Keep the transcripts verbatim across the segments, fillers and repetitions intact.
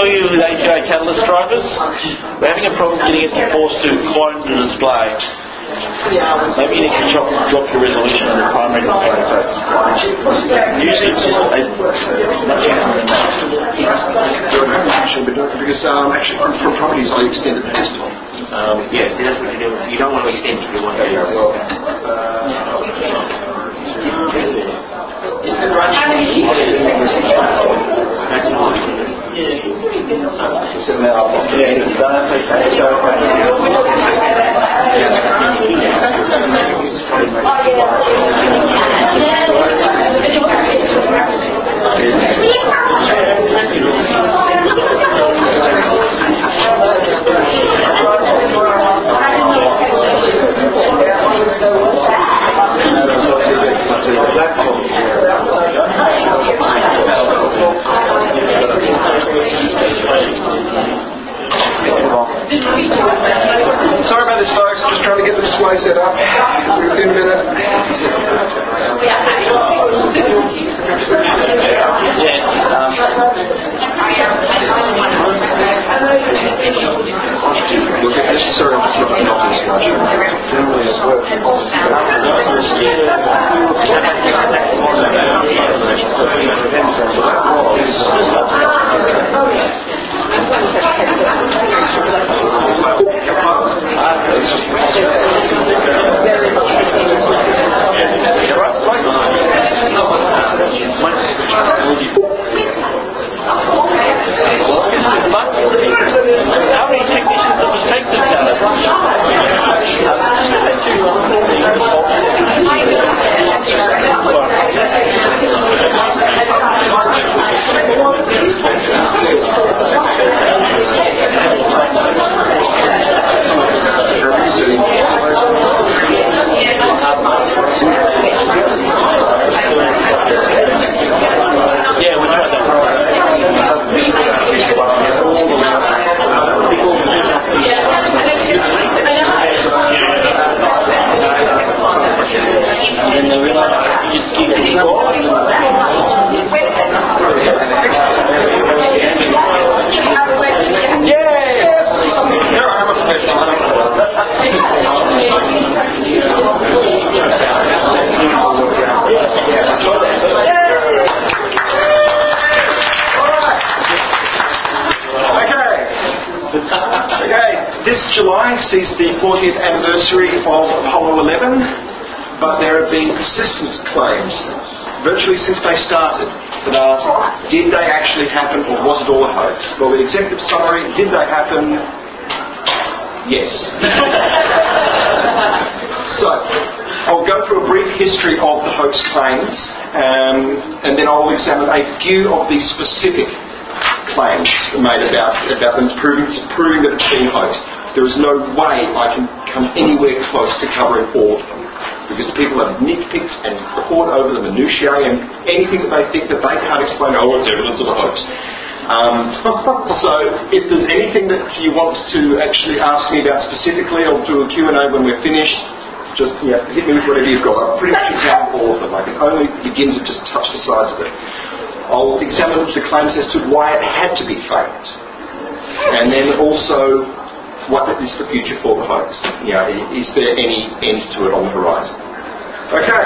familiar with A P I Catalyst drivers? We're having a problem getting it forced to clone the display. Maybe you need to drop, drop your resolution on the primary display. Usually it's just a, much easier than that. Because um, actually for, for properties I extended the desktop. Um, yes, that's what you do. You don't want to extend it, you want to do it. Well, Is the running So now, yeah, it's done. Sorry about this, folks. Just trying to get the display set up. Within a minute. Yes. Um, Look at this. Sorry, I'm just not not this much. Generally, it's working. How many technicians have we taken to Yeah, we tried that. And then we realized you just keep it score. This July sees the fortieth anniversary of Apollo eleven, but there have been persistent claims, virtually since they started, that ask, did they actually happen or was it all a hoax? Well, the executive summary, did they happen? Yes. So, I'll go through a brief history of the hoax claims, um, and then I'll examine a few of the specific claims made about, about them, proving, proving that it's been hoaxed. There is no way I can come anywhere close to covering all of them, because people have nitpicked and pored over the minutiae and anything that they think that they can't explain, oh, it's evidence of a hoax. Um, so if there's anything that you want to actually ask me about specifically, I'll do a Q and A when we're finished. Just yeah, hit me with whatever you've got. I've pretty much examined all of them. I can only begin to just touch the sides of it. I'll examine the claims as to why it had to be faked, and then also what is the future for the hoax. You know, is there any end to it on the horizon? Okay.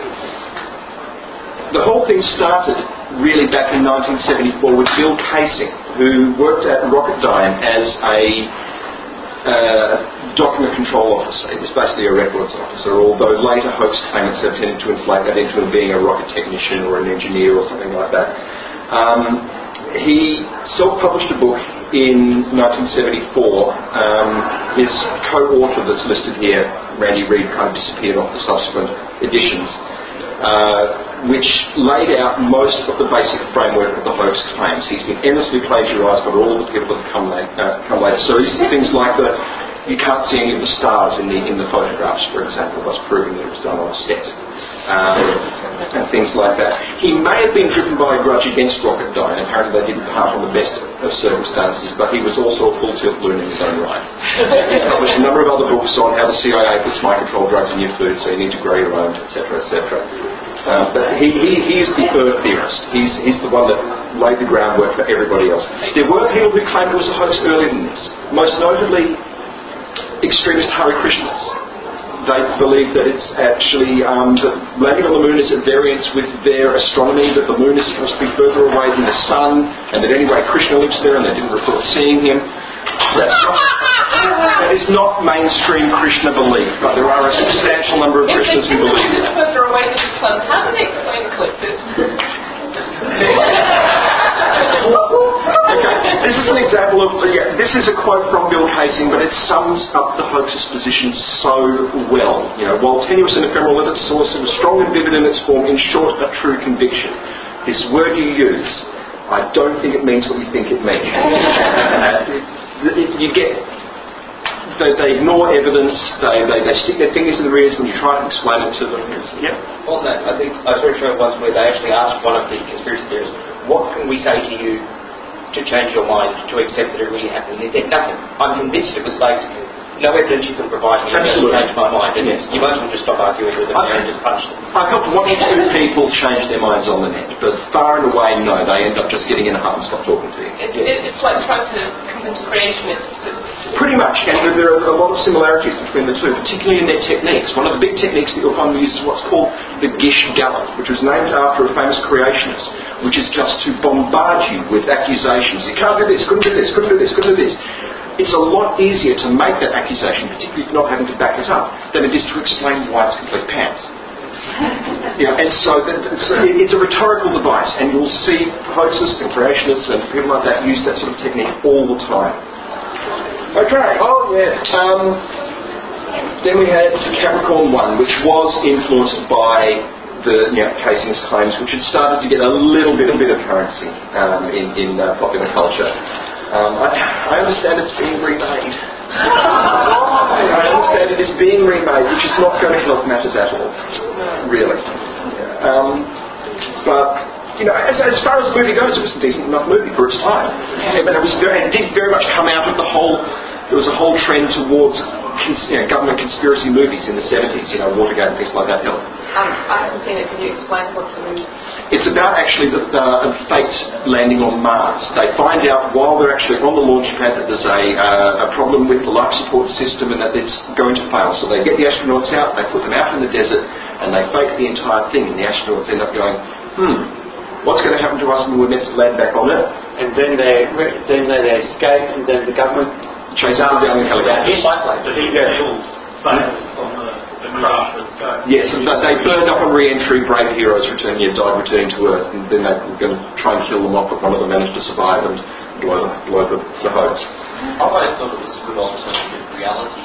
The whole thing started really back in nineteen seventy-four with Bill Kaysing, who worked at Rocketdyne as a uh, document control officer. He was basically a records officer, although later hoax claimants have tended to inflate that into him being a rocket technician or an engineer or something like that. Um, he self-published a book in nineteen seventy-four. Um, his co-author that's listed here, Randy Reed, kind of disappeared off the subsequent editions, uh, which laid out most of the basic framework of the hoax claims. He's been endlessly plagiarised by all the people that have come, late, uh, come later. So things like the you can't see any of the stars in the in the photographs, for example, thus proving that it was done on a set. Um, and things like that. He may have been driven by a grudge against Rocketdyne. Apparently they didn't part on the best of circumstances, but he was also a full-tilt loon in his own right. He published a number of other books on how the C I A puts mind control drugs in your food, so you need to grow your own, et cetera, et cetera. Uh, but he, he, he is the Earth theorist. He's, he's the one that laid the groundwork for everybody else. There were people who claimed it was a hoax earlier than this. Most notably, extremist Hare Krishnas. They believe that it's actually um, that landing on the moon is at variance with their astronomy, that the moon is supposed to be further away than the sun, and that anyway Krishna lives there and they didn't report seeing him. That's not, that is not mainstream Krishna belief, but there are a substantial number of Krishnas who believe it. Further away than the sun. How do they explain eclipses? Okay, this is an example of, yeah, this is a quote from Bill Kaysing, but it sums up the hoax's position so well. You know, while tenuous and ephemeral at its source, it was strong and vivid in its form, in short, a true conviction. This word you use, I don't think it means what you think it means. uh, you get, they, they ignore evidence, they, they, they stick their fingers in their ears when you try to explain it to them. Yep. On that, I think I saw a show once where they actually asked one of the conspiracy theorists, what can we say to you to change your mind, to accept that it really happened? He said, nothing. I'm convinced it was fake. No evidence you can provide me to change my mind. And yes. You might as well just stop arguing with them and just punch them. I've got one or two people change their minds on the net, but far and away, no. They end up just getting in a hut and stop talking to you. It, it, it's like trying to come into creationists. It's Pretty much, and there are a lot of similarities between the two, particularly in their techniques. One of the big techniques that you'll find used is what's called the Gish Gallop, which was named after a famous creationist, which is just to bombard you with accusations. You can't do this, couldn't do this, couldn't do this, couldn't do this. It's a lot easier to make that accusation, particularly if you're not having to back it up, than it is to explain why it's complete pants. You know, and so it's a rhetorical device, and you'll see hoaxists and creationists and people like that use that sort of technique all the time. Okay, oh yes. Um, then we had Capricorn one, which was influenced by the you know, Kaysing's claims, which had started to get a little bit, a bit of currency um, in, in uh, popular culture. Um, I, I understand it's being remade. I understand it is being remade, which is not going to help matters at all, really. Um, but, you know, as, as far as the movie goes, it was a decent enough movie for its time. Yeah, but it was very, it did very much come out of the whole, there was a whole trend towards cons, you know, government conspiracy movies in the seventies, you know, Watergate and things like that. Help. Um, I haven't seen it. Can you explain what the movie? It's about actually the, the fate landing on Mars. They find out while they're actually on the launch pad that there's a, uh, a problem with the life support system and that it's going to fail. So they get the astronauts out, they put them out in the desert, and they fake the entire thing. And the astronauts end up going, hmm, what's going to happen to us when we're meant to land back on Earth? And then they then they, they escape, and then the government chases them down in helicopters. Did he kill back on the crash with the Yes, but they burned up on re-entry, brave heroes return, yeah, died returning to Earth, and then they were going to try and kill them off, but one of them managed to survive and blow, blow the, the hoax. I always thought it was a good alternative reality.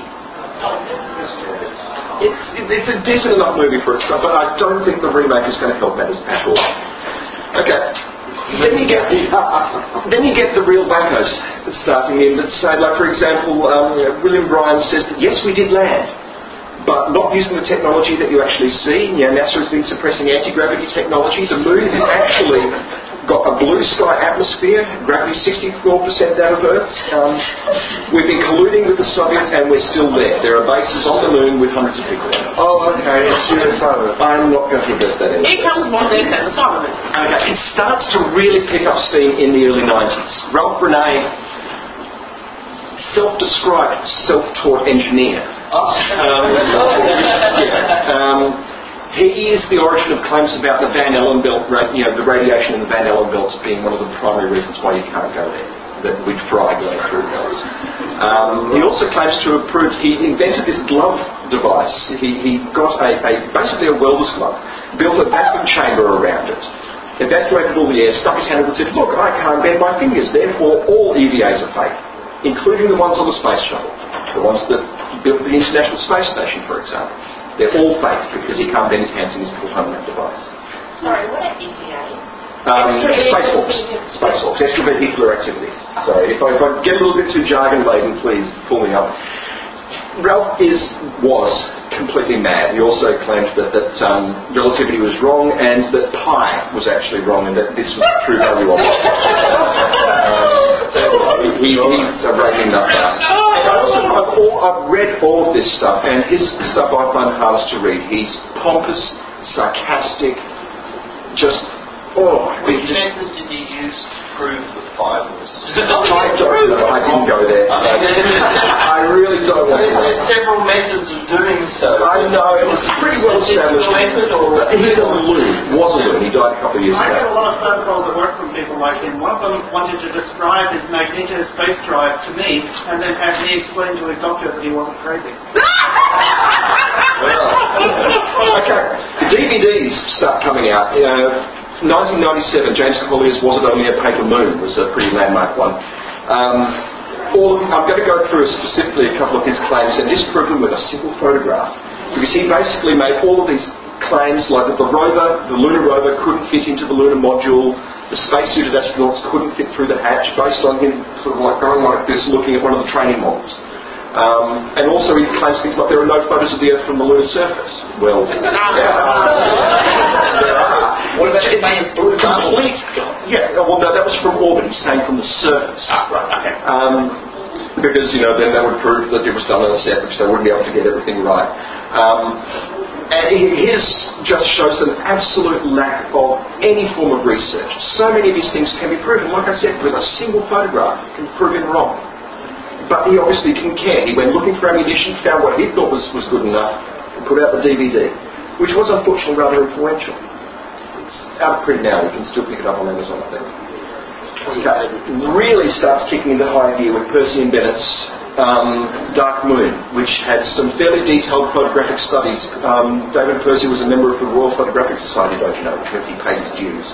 It's, it's a decent enough movie for its stuff, but I don't think the remake is going to help matters at all. Okay. Then you get then you get the real wackos starting in that say, like for example, um, you know, William Bryan says that yes, we did land, but not using the technology that you actually see. You know, NASA has been suppressing anti-gravity technology. The moon has actually got a blue sky atmosphere, gravity sixty-four percent out of Earth. Um, we've been colluding with the Soviets and we're still there. There are bases on the moon with hundreds of people in it. Oh, okay, it's U F O. I'm not going to address that anymore. It comes more than the Solomon. Okay, it starts to really pick up steam in the early nineties. Ralph Bernay, self-described self-taught engineer. Um, yeah, um, he is the origin of claims about the Van Allen belt, you know, the radiation in the Van Allen belts being one of the primary reasons why you can't go there, that we'd fry going through those. Um, he also claims to have proved he invented this glove device. He, he got a, a basically a welder's glove, built a vacuum chamber around it, evacuated all the air, stuck his hand in and said, look, I can't bend my fingers, therefore all E V As are fake, including the ones on the space shuttle, the ones that built the International Space Station, for example. They're all fake because he can't bend his hands in his little home device. Sorry, what are E V As? Um, spacewalks. Spacewalks, extravehicular activities. So if I, if I get a little bit too jargon laden, please pull me up. Ralph is, was completely mad. He also claimed that, that um, relativity was wrong and that pi was actually wrong and that this was the true value of it. Um, he, he's a raving nutcase. I also, I've, all, I've read all of this stuff, and his stuff I find hardest to read. He's pompous, sarcastic, just, oh, Which it just, method did you use to prove the fire was? I don't know, I didn't go there. I really don't want to know. There's several methods of doing so. I know, it was pretty well established. Method or He's a loon, was a loon, he died a couple of years I get a ago. lot of phone calls at work from people like him. One of them wanted to describe his Magneto space drive to me and then have me explain to his doctor that he wasn't crazy. Okay, the D V Ds start coming out. You know, nineteen ninety-seven, James Collier's Was It Only a Paper Moon was a pretty landmark one. Um, all, I'm going to go through specifically a couple of his claims and disprove them with a simple photograph. Because he basically made all of these claims like that the rover, the lunar rover couldn't fit into the lunar module, the spacesuited astronauts couldn't fit through the hatch, based on him sort of like going like this looking at one of the training models. Um, and also he claims things like there are no photos of the Earth from the lunar surface. Well, yeah. There are. What about the famous blue complete? Yeah, well no, that was from orbit. He's saying from the surface. Ah, right, okay. Um, because, you know, then that would prove that it was done on a set, which they wouldn't be able to get everything right. Um, and his just shows an absolute lack of any form of research. So many of these things can be proven, like I said, with a single photograph can prove him wrong. But he obviously didn't care. He went looking for ammunition, found what he thought was, was good enough, and put out the D V D, which was unfortunately rather influential. It's out of print now, you can still pick it up on Amazon, I think. Okay. Really starts kicking into high gear with Percy and Bennett's um, Dark Moon, which had some fairly detailed photographic studies. Um, David Percy was a member of the Royal Photographic Society, don't you know, which means he paid his dues.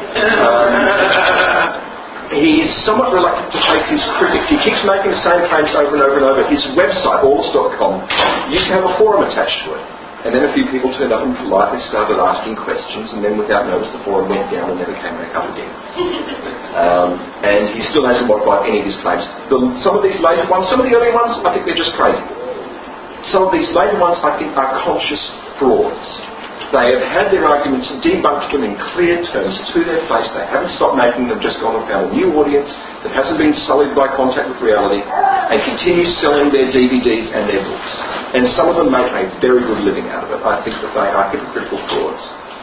Um, He's somewhat reluctant to face his critics. He keeps making the same claims over and over and over. His website, Orbis dot com, used to have a forum attached to it. And then a few people turned up and politely started asking questions, and then without notice the forum went down and never came back up again. Um, and he still hasn't modified any of his claims. The, some of these later ones, some of the early ones, I think they're just crazy. Some of these later ones, I think, are conscious frauds. They have had their arguments and debunked them in clear terms to their face. They haven't stopped making them, just gone and found a new audience that hasn't been sullied by contact with reality, and continue selling their D V Ds and their books. And some of them make a very good living out of it. I think that they are hypocritical frauds.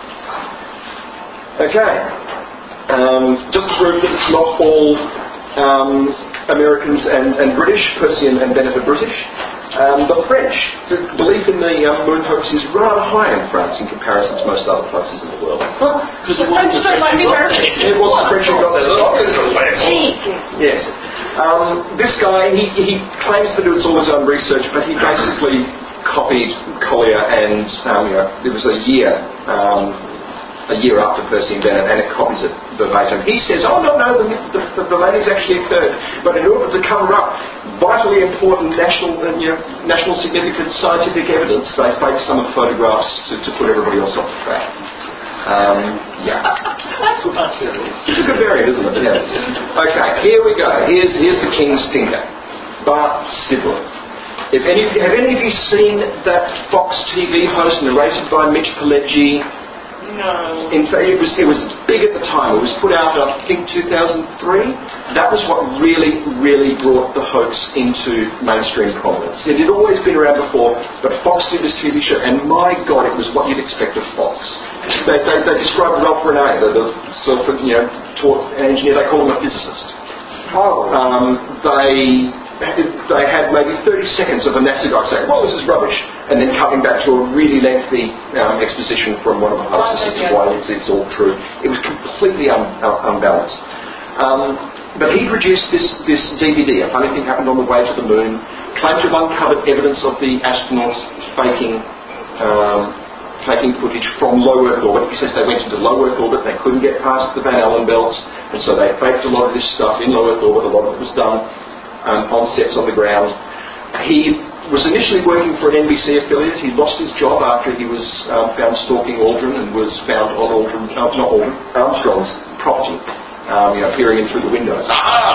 Okay. Um, just to prove that it's not all um, Americans and, and British, Percy and, and Bennett are British. Um, the French, the belief in the um, moon hoax is rather high in France in comparison to most other places in the world. Because it wasn't the French who got there. It wasn't the French who got there. Yes. Um, this guy, he, he claims to do all his own research, but he basically copied Collier, and um, you know, there was a year, um, a year after Percy and Bennett, and it copies it verbatim. He says, oh no, no, the, the, the, the landings actually occurred, but in order to cover up vitally important national, uh, you know, national significant scientific evidence, they faked some of the photographs to, to put everybody else off the track. Um, yeah. That's what I feel. It's a good variant, isn't it? Yeah. Okay, here we go. Here's here's the King's stinker. Bart Sidler. If any, have any of you seen that Fox T V host narrated by Mitch Pileggi? No. In fact, it was, it was big at the time. It was put out, I think, two thousand three. That was what really, really brought the hoax into mainstream prominence. It had always been around before, but Fox did this T V show, and my God, it was what you'd expect of Fox. They, they, they described Ralph Rene, the, the sort of, you know, taught engineer, they called him a physicist. Oh. Um, they... they had maybe thirty seconds of a NASA guy saying, well, this is rubbish, and then coming back to a really lengthy um, exposition from one of the hosts as to why it's, it's all true. It was completely un, uh, unbalanced. Um, but he produced this, this D V D, A Funny Thing Happened on the Way to the Moon, claimed to have uncovered evidence of the astronauts faking um, taking footage from low Earth orbit. He says they went into low Earth orbit, they couldn't get past the Van Allen belts, and so they faked a lot of this stuff in low Earth orbit. A lot of it was done Um, on sets on the ground. He was initially working for an N B C affiliate. He lost his job after he was um, found stalking Aldrin and was found on Aldrin, uh, not Aldrin, Armstrong's property, um, you know, peering in through the windows.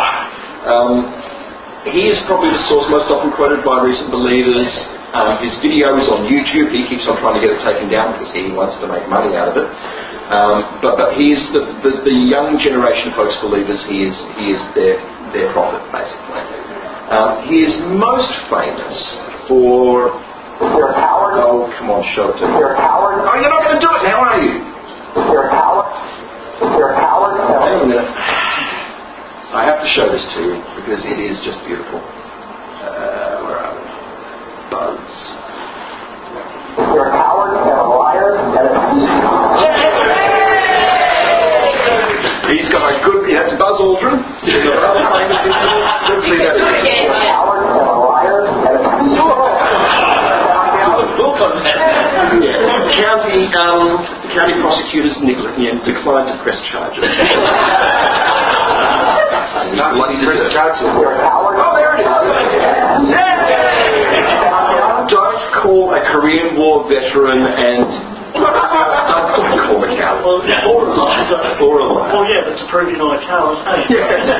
Um, he is probably the source most often quoted by recent believers. Um, his video is on YouTube. He keeps on trying to get it taken down because he wants to make money out of it. Um, but but he is the, the, the young generation of hoax believers. He is he is their their prophet, basically. Um, he is most famous for... You're a coward. Oh, come on, show it to me. You're a coward. Oh, you're not going to do it now, are you? You're a coward. have to show this to you because it is just beautiful. Uh, where are we? Buzz. You're a coward and a liar and a thief. He's got a good. He has Buzz Aldrin. He's got another famous individual. Let's see that. You're a coward and a liar and a thief. Yeah. County um, county prosecutors negligent declined to press charges. Not bloody press charges. You're a coward. Oh, there it is. Don't call a Korean War veteran and don't call a coward. Well, yeah, or a liar. Or a liar. Well, yeah, but to prove you're not a coward, hey?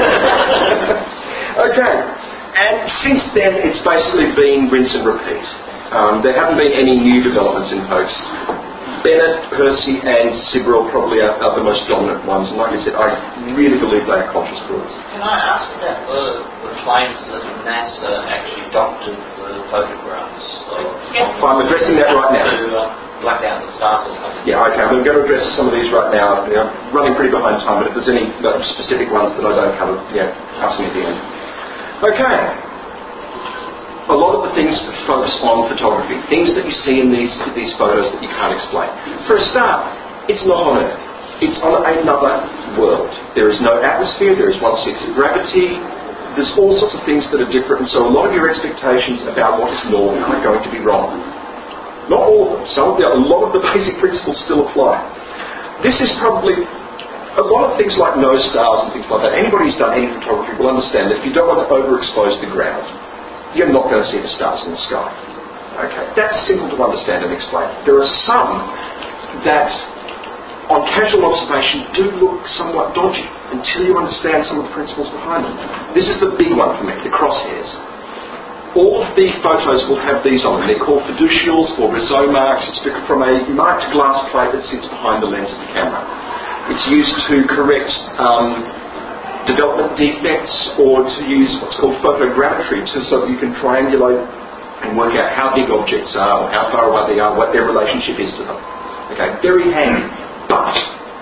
Yeah. Okay. And since then, it's basically been rinse and repeat. Um, there haven't been any new developments in hoax. Bennett, Percy and Sibrel probably are, are the most dominant ones, and like I said, I really believe they are conscious frauds. Can I ask about the, the claims that NASA actually doctored the photographs of... I'm addressing that right now. To uh, black out the stars or something? Yeah, okay, I'm going to address some of these right now. You know, I'm running pretty behind time, but if there's any uh, specific ones that I don't cover, yeah, ask me at the end. Okay. A lot of the things focus on photography, things that you see in these these photos that you can't explain. For a start, it's not on Earth. It's on another world. There is no atmosphere, there is one-sixth of gravity, there's all sorts of things that are different, and so a lot of your expectations about what is normal are going to be wrong. Not all of them. Some of the, a lot of the basic principles still apply. This is probably... A lot of things like nose stars and things like that, anybody who's done any photography will understand that if you don't want to overexpose the ground, you're not going to see the stars in the sky. Okay, that's simple to understand and explain. There are some that, on casual observation, do look somewhat dodgy until you understand some of the principles behind them. This is the big one for me, the crosshairs. All of the photos will have these on them. They're called fiducials or Rizzo marks. It's from a marked glass plate that sits behind the lens of the camera. It's used to correct um, development defects, or to use what's called photogrammetry, to, so that you can triangulate and work out how big objects are, or how far away they are, what their relationship is to them. Okay, very handy. But,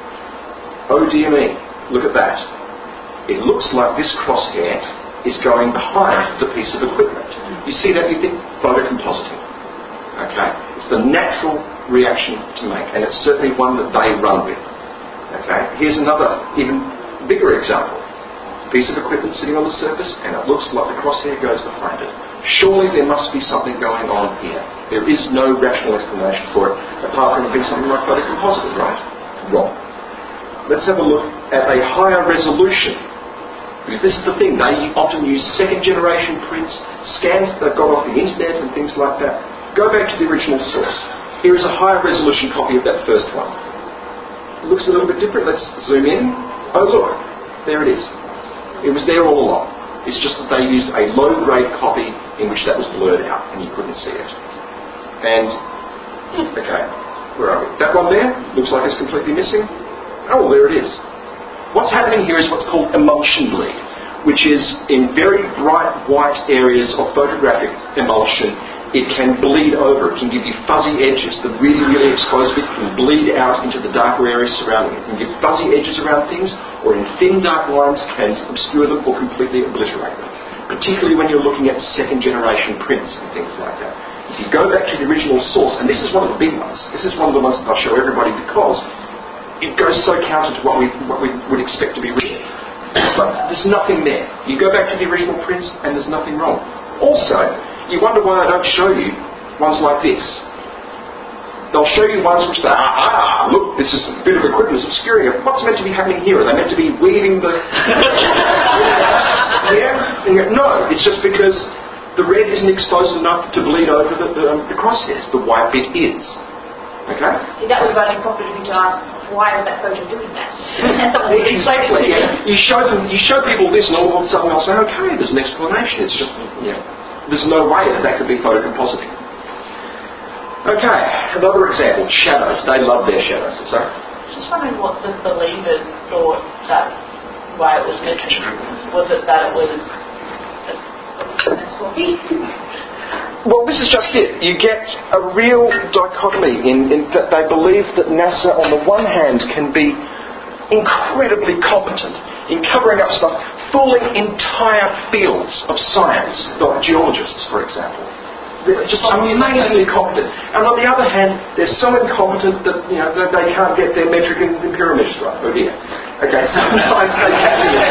oh dear me, look at that. It looks like this crosshair is going behind the piece of equipment. You see that, you think photocompositing. Okay, it's the natural reaction to make, and it's certainly one that they run with. Okay, here's another even bigger example. Piece of equipment sitting on the surface, and it looks like the crosshair goes behind it. Surely there must be something going on here. There is no rational explanation for it, apart from it being something like photocomposited, right? Wrong. Let's have a look at a higher resolution. Because this is the thing, they often use second generation prints, scans that they've got off the internet and things like that. Go back to the original source. Here is a higher resolution copy of that first one. It looks a little bit different. Let's zoom in. Oh look, there it is. It was there all along. It's just that they used a low-grade copy in which that was blurred out and you couldn't see it. And, okay, where are we? That one there looks like it's completely missing. Oh, there it is. What's happening here is what's called emulsion bleed, which is in very bright white areas of photographic emulsion. It can bleed over. It can give you fuzzy edges. The really, really exposed bit can bleed out into the darker areas surrounding it. It can give fuzzy edges around things, or in thin dark lines can obscure them or completely obliterate them. Particularly when you're looking at second generation prints and things like that. If you go back to the original source, and this is one of the big ones, this is one of the ones that I'll show everybody because it goes so counter to what we, what we would expect to be real. But there's nothing there. You go back to the original prints and there's nothing wrong. Also, you wonder why I don't show you ones like this. They'll show you ones which say, ah, ah, look, this is a bit of equipment, it's obscuring it. What's meant to be happening here? Are they meant to be weaving the... yeah? And yet, no, it's just because the red isn't exposed enough to bleed over the, the, um, the crosshairs. The white bit is. Okay? See, that was only proper to me to ask, why is that photo doing that? Exactly. Yeah. You show them, you show people this, and all of a sudden they'll say, okay, there's an explanation. It's just, yeah. There's no way that that could be photocompositing. Okay, another example, shadows. They love their shadows. So, just wondering what the believers thought that why it was meant to be. Was it that it was a sloppy? well, this is just it. You get a real dichotomy in, in that they believe that NASA, on the one hand, can be incredibly competent in covering up stuff fooling entire fields of science, like geologists, for example. They're just amazingly competent. And on the other hand, they're so incompetent that, you know, that they can't get their metric and the pyramids right. Oh dear. Okay, sometimes they can do it.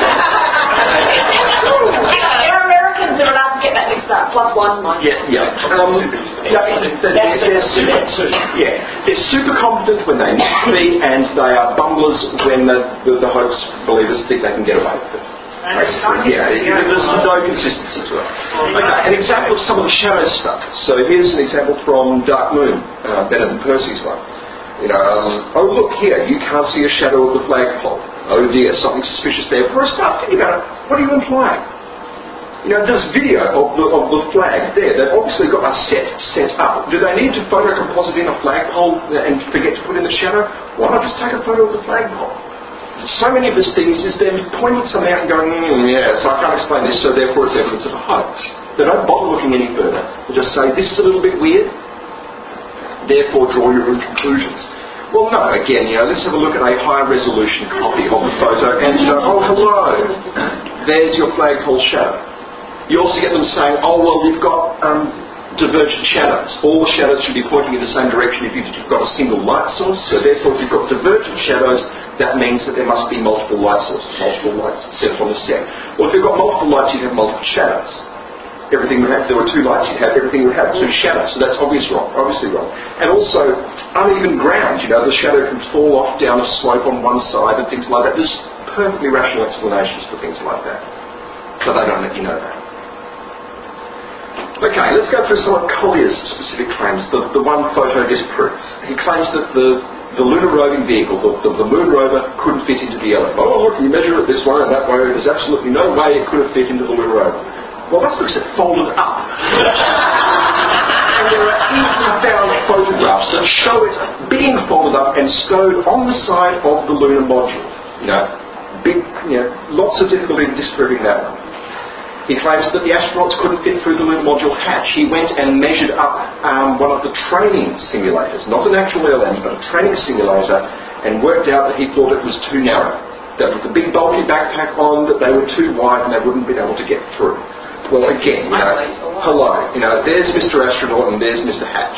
They're Americans, they're allowed to get that mixed up. Plus one, minus Yeah, yeah. Um, yeah, they're, they're, they're super, yeah, they're super competent when they need to be, and they are bumblers when the, the, the hoax believers think they can get away with it. Basically, yeah, it, there's no consistency to it. Okay, an example of some of the shadow stuff. So here's an example from Dark Moon, uh, Bennett and Percy's one. You know, um, oh look here, you can't see a shadow of the flagpole. Oh dear, something suspicious there. For a start, think about it, what are you implying? You know, there's video of the, of the flag there. They've obviously got a set set up. Do they need to photocomposite in a flagpole and forget to put in the shadow? Why not just take a photo of the flagpole? So many of these things is them pointing something out and going, mm, yeah, so I can't explain this, so therefore it's evidence of a hoax. They don't bother looking any further. They just say, this is a little bit weird, therefore draw your own conclusions. Well, no, again, you know, let's have a look at a high resolution copy of the photo and you know, oh, hello, there's your flagpole shadow. You also get them saying, oh, well, you've got um, divergent shadows. All the shadows should be pointing in the same direction if you've got a single light source. So therefore, if you've got divergent shadows, that means that there must be multiple light sources, multiple lights set on the set. Well, if you've got multiple lights, you'd have multiple shadows. Everything would have, if there were two lights, you'd have, everything would have two shadows. So that's obviously wrong, obviously wrong. And also, uneven ground, you know, the shadow can fall off down a slope on one side and things like that. There's perfectly rational explanations for things like that. But they don't let you know that. Okay, let's go through some of Collier's specific claims, the, the one photo disproves. He claims that the, the lunar roving vehicle, the, the, the moon rover, couldn't fit into the L M. Oh, look, you measure it this way and that way, there's absolutely no way it could have fit into the lunar rover. Well, that's because it folded up. And there are even found photographs that show it being folded up and stowed on the side of the lunar module. You know, big, you know, lots of difficulty in disproving that one. He claims that the astronauts couldn't fit through the lunar module hatch. He went and measured up um, one of the training simulators, not an actual L M, but a training simulator, and worked out that he thought it was too narrow. That with the big bulky backpack on, that they were too wide and they wouldn't be able to get through. Well, again, you know, hello, you know, there's Mister Astronaut and there's Mister Hatch.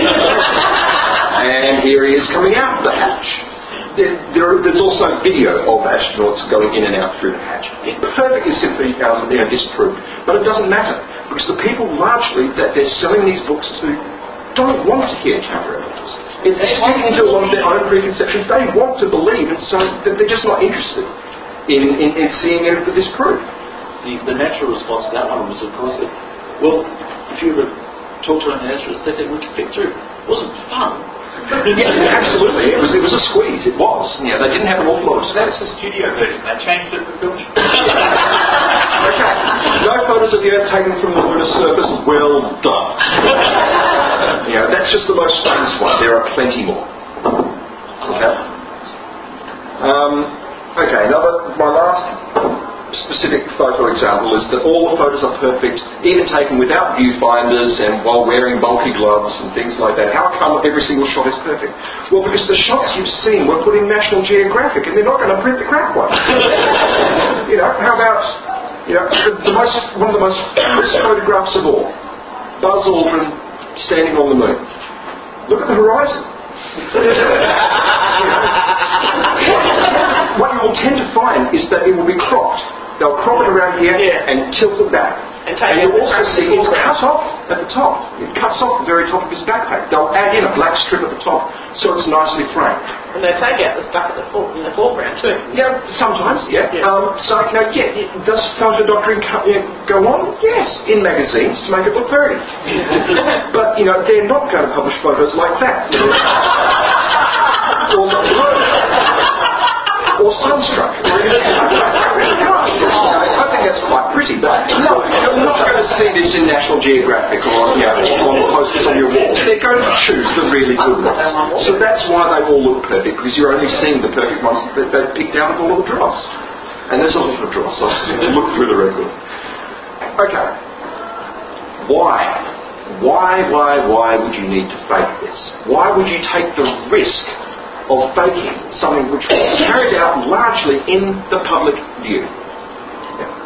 And here he is coming out of the hatch. There, there, there's also video of astronauts going in and out through the hatch. It perfectly simply um, you know, disproved. But it doesn't matter, because the people largely that they're selling these books to don't want to hear counter-evidence. It's speaking to a lot of their own preconceptions. They want to believe, and so they're just not interested in, in, in seeing it disproved. The, the natural response to that one was, of course, that, well, if you were to talk to an astronaut, they said, we could fit through. It wasn't fun. Yeah, absolutely. It was it was a squeeze. It was. Yeah, they didn't have an awful lot of space. That's the studio version. They changed it for filming. Okay. No photos of the Earth taken from the lunar surface. Well done. Yeah, that's just the most famous one. There are plenty more. Okay. Um, okay. Another. My last specific photo example is that all the photos are perfect, even taken without viewfinders and while wearing bulky gloves and things like that. How come every single shot is perfect? Well, because the shots you've seen were put in National Geographic and they're not going to print the crap ones. You know, how about, you know, the, the most, one of the most famous photographs of all, Buzz Aldrin standing on the moon. Look at the horizon. What you will tend to find is that it will be cropped. They'll crop it around here yeah. and tilt it back. And, and you'll also see it's cut off at the top. It cuts off the very top of his backpack. They'll add in a black strip at the top so it's nicely framed. And they take out the stuff at the fore, in the foreground too. Yeah, sometimes, yeah. yeah. Um, so, you know, yeah, does photo doctoring go on? Yes, in magazines to make it look pretty. But, you know, they're not going to publish photos like that. or, or Sunstruck. I think that's quite pretty, but no, you're not going to see this in National Geographic or you know, on posters on your walls. They're going to choose the really good ones. So that's why they all look perfect, because you're only seeing the perfect ones that they've picked out of all of the dross. And there's a lot of dross. I've seen them look through the record. Okay. Why? Why, why, why would you need to fake this? Why would you take the risk of faking something which was carried out largely in the public view? Yeah.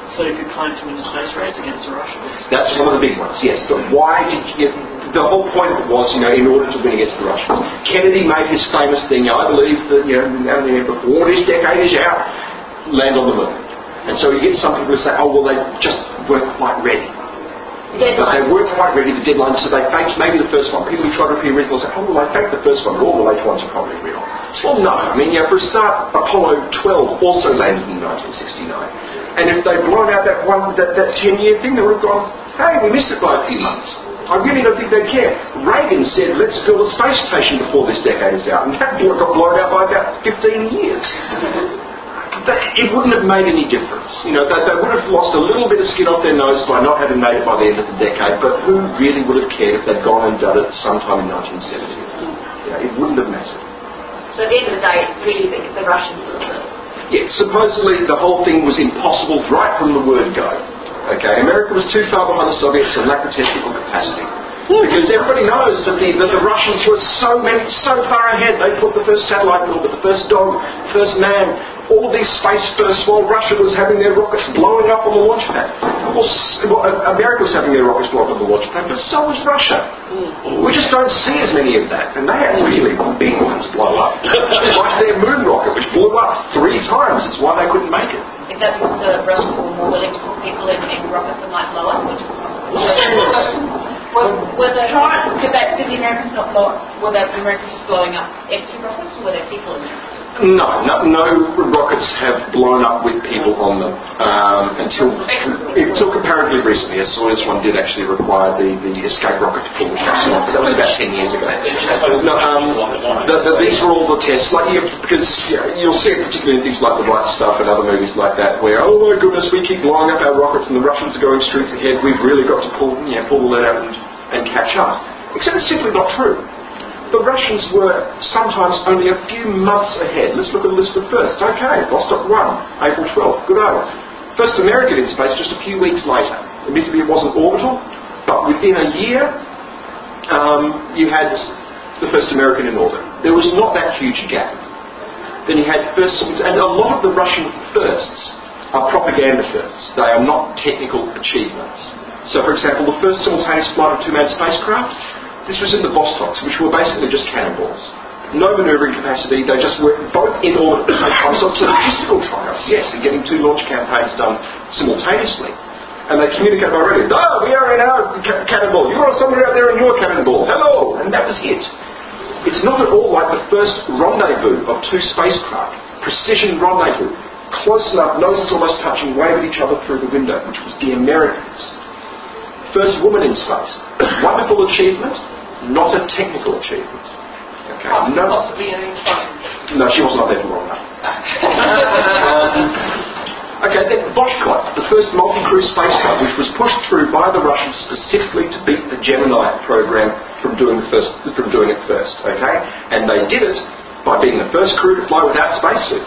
So you could claim to win a space race against the Russians? That's one of the big ones, yes. But why did you get... The whole point of it was, you know, in order to win against the Russians. Kennedy made his famous thing, I believe that, you know, before this decade is out, land on the moon. And so you get some people who say, oh, well, they just weren't quite ready. But they weren't quite ready, the deadline, so they faked maybe the first one. People who try to repeat original say, oh, well, they faked the first one, but all the later ones are probably real. Well, no. I mean, you know, for a start, Apollo twelve also landed in nineteen sixty-nine. And if they'd blown out that one, that, that ten-year thing, they would have gone, hey, we missed it by a few months. I really don't think they'd care. Reagan said, let's build a space station before this decade is out. And that got blown out by about fifteen years. It wouldn't have made any difference. You know, they, they would have lost a little bit of skin off their nose by not having made it by the end of the decade, but who really would have cared if they'd gone and done it sometime in nineteen seventy? You know, it wouldn't have mattered. So at the end of the day, it's really the, the Russians. Yeah, supposedly the whole thing was impossible right from the word go. Okay, America was too far behind the Soviets and lacked the technical capacity. Because everybody knows that the, that the Russians were so many, so far ahead. They put the first satellite in orbit, the first dog, first man, all these space firsts, while Russia was having their rockets blowing up on the launch pad. Well, well, America was having their rockets blow up on the launch pad, but so was Russia. We just don't see as many of that. And they had really big ones blow up. Like their moon rocket, which blew up three times. It's why they couldn't make it. Is that because the Russians were more willing to put people in, in rockets that might blow up? Were, were the did, that, did the Americans not blow up? Were the Americans just blowing up empty rockets, or were there people in there? No, no, no rockets have blown up with people on them um, until until comparatively recently. A Soyuz one did actually require the, the escape rocket to pull the capsule off. That was about ten years ago. No, um, the, the, these were all the tests, like you, because you know, you'll see it particularly in things like The Right Stuff and other movies like that, where oh my goodness, we keep blowing up our rockets and the Russians are going straight ahead. We've really got to pull, you know, pull the lead out and, and catch up. Except it's simply not true. The Russians were sometimes only a few months ahead. Let's look at the list of first. Okay, Vostok one, April twelfth, good over. First American in space just a few weeks later. Admittedly it wasn't orbital, but within a year um, you had the first American in orbit. There was not that huge gap. Then you had first, and a lot of the Russian firsts are propaganda firsts. They are not technical achievements. So for example, the first simultaneous flight of two-man spacecraft, this was in the Vostoks, which were basically just cannonballs. No manoeuvring capacity, they just were both in orbit at the same time. So it's a logistical triumph, yes, in getting two launch campaigns done simultaneously. And they communicated by radio, oh, we are in our ca- cannonball, you are somewhere out there in your cannonball, hello! And that was it. It's not at all like the first rendezvous of two spacecraft, precision rendezvous, close enough, noses almost touching, wave at each other through the window, which was the Americans. First woman in space. Wonderful achievement, not a technical achievement. Okay. No, possibly an no, she was not there for long enough. um, okay, then Voshkov, the first multi-crew spacecraft, which was pushed through by the Russians specifically to beat the Gemini program from doing the first, from doing it first. Okay, and they did it by being the first crew to fly without spacesuits.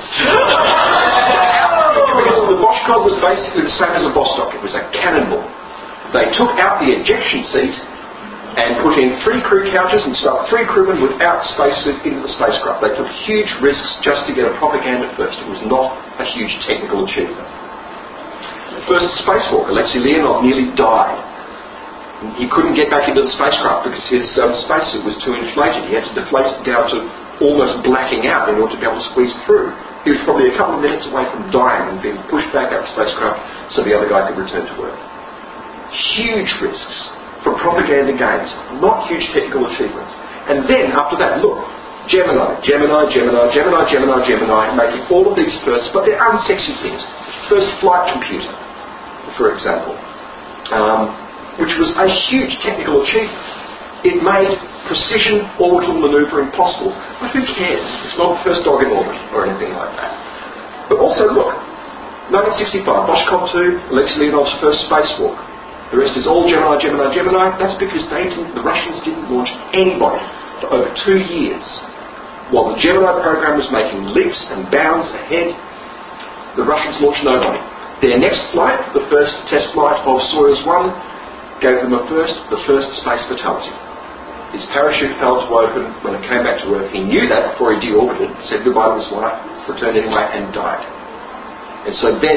Because the Voshkov was basically the same as a Vostok. It was a cannonball. They took out the ejection seat and put in three crew couches and stuck three crewmen without spacesuits into the spacecraft. They took huge risks just to get a propaganda first. It was not a huge technical achievement. The first spacewalk, Alexei Leonov, nearly died. He couldn't get back into the spacecraft because his um, spacesuit was too inflated. He had to deflate it down to almost blacking out in order to be able to squeeze through. He was probably a couple of minutes away from dying and being pushed back out of the spacecraft so the other guy could return to Earth. Huge risks for propaganda gains, not huge technical achievements. And then, after that, look, Gemini, Gemini, Gemini, Gemini, Gemini, Gemini, making all of these firsts, but they're unsexy things. First flight computer, for example, um, which was a huge technical achievement. It made precision orbital manoeuvring possible. But who cares? It's not the first dog in orbit or anything like that. But also, look, nineteen sixty-five, Voshkov two, Alexei Leonov's first spacewalk. The rest is all Gemini, Gemini, Gemini. That's because they didn't, the Russians didn't launch anybody for over two years. While the Gemini program was making leaps and bounds ahead, the Russians launched nobody. Their next flight, the first test flight of Soyuz one, gave them a first, the first space fatality. His parachute failed to open when it came back to Earth. He knew that before he deorbited, said goodbye to his wife, returned anyway and died. And so then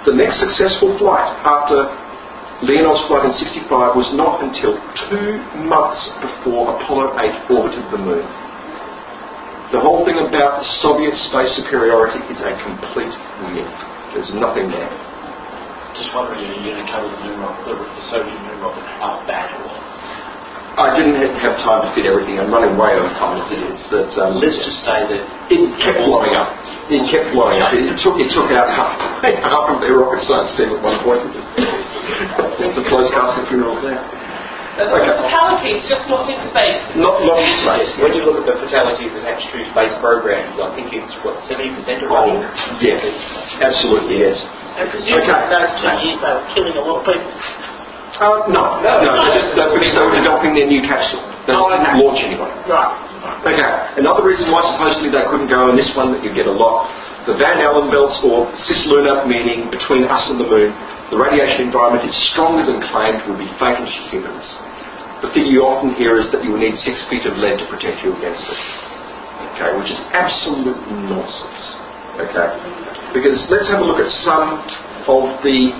The next successful flight after Leonov's flight in sixty-five was not until two months before Apollo eight orbited the moon. The whole thing about the Soviet space superiority is a complete myth. There's nothing there. Just wondering, you're going to cover the moon rocket, the Soviet moon rocket, how bad it was. I didn't have time to fit everything. I'm running way over time as it is. But um, let's just say that it kept blowing up. It kept blowing up. It took it took out half, half of their rocket science team at one point. It's a close casket funeral there. Okay. Fatalities, just not in space. Not, not in space. When you look at the fatalities attached to space programs, I think it's, what, seventy percent of oh, yes, absolutely, yes. And presumably okay. in those two years they were killing a lot of people. Uh, no, no, no, no. Just, uh, because they were developing their new capsule. They oh, didn't okay. launch anyone. Right. Okay, another reason why supposedly they couldn't go, and this one that you get a lot, the Van Allen belts, or cislunar, meaning between us and the moon, the radiation environment is stronger than claimed, will be fatal to humans. The thing you often hear is that you will need six feet of lead to protect you against it. Okay, which is absolute nonsense. Okay, because let's have a look at some of the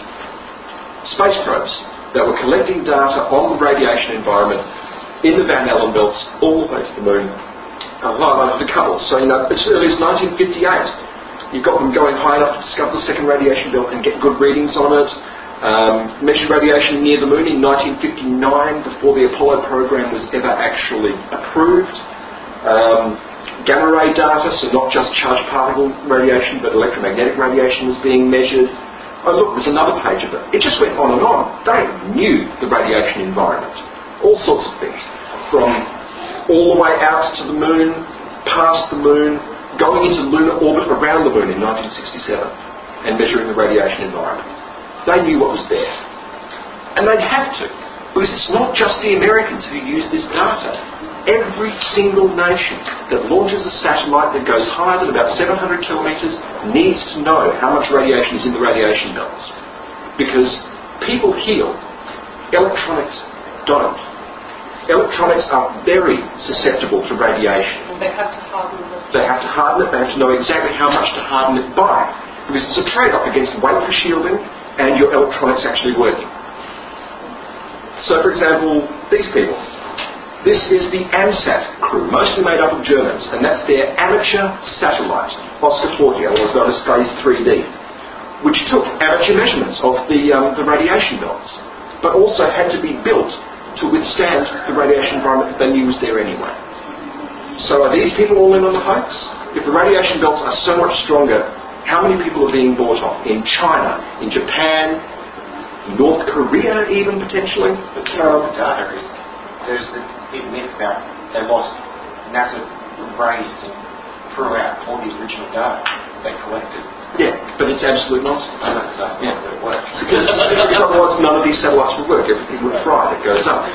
space probes that were collecting data on the radiation environment in the Van Allen belts all the way to the moon. I've highlighted a couple. So, you know, as early as nineteen fifty-eight, you've got them going high enough to discover the second radiation belt and get good readings on it. Um, measured radiation near the moon in nineteen fifty-nine, before the Apollo program was ever actually approved. Um, gamma ray data, so not just charged particle radiation, but electromagnetic radiation was being measured. Oh look, there's another page of it. It just went on and on. They knew the radiation environment. All sorts of things. From all the way out to the moon, past the moon, going into lunar orbit around the moon in nineteen sixty-seven and measuring the radiation environment. They knew what was there. And they'd have to, because it's not just the Americans who use this data. Every single nation that launches a satellite that goes higher than about seven hundred kilometres needs to know how much radiation is in the radiation belts. Because people heal, electronics don't. Electronics are very susceptible to radiation. They have to harden it. They have to harden it, they have to know exactly how much to harden it by. Because it's a trade-off against weight for shielding and your electronics actually working. So, for example, these people. This is the AMSAT crew, mostly made up of Germans, and that's their amateur satellite, Oscar forty, otherwise known as Phase three D, which took amateur measurements of the, um, the radiation belts, but also had to be built to withstand the radiation environment that they knew was there anyway. So are these people all in on the hoax? If the radiation belts are so much stronger, how many people are being bought off? In China, in Japan, North Korea even potentially? The key um, data is there's the big myth about they lost, NASA raised and threw out all the original data they collected. Yeah, but it's absolute nonsense. I know exactly yeah. how it works. Because, because otherwise none of these satellites would work. Everything would fry. It goes up.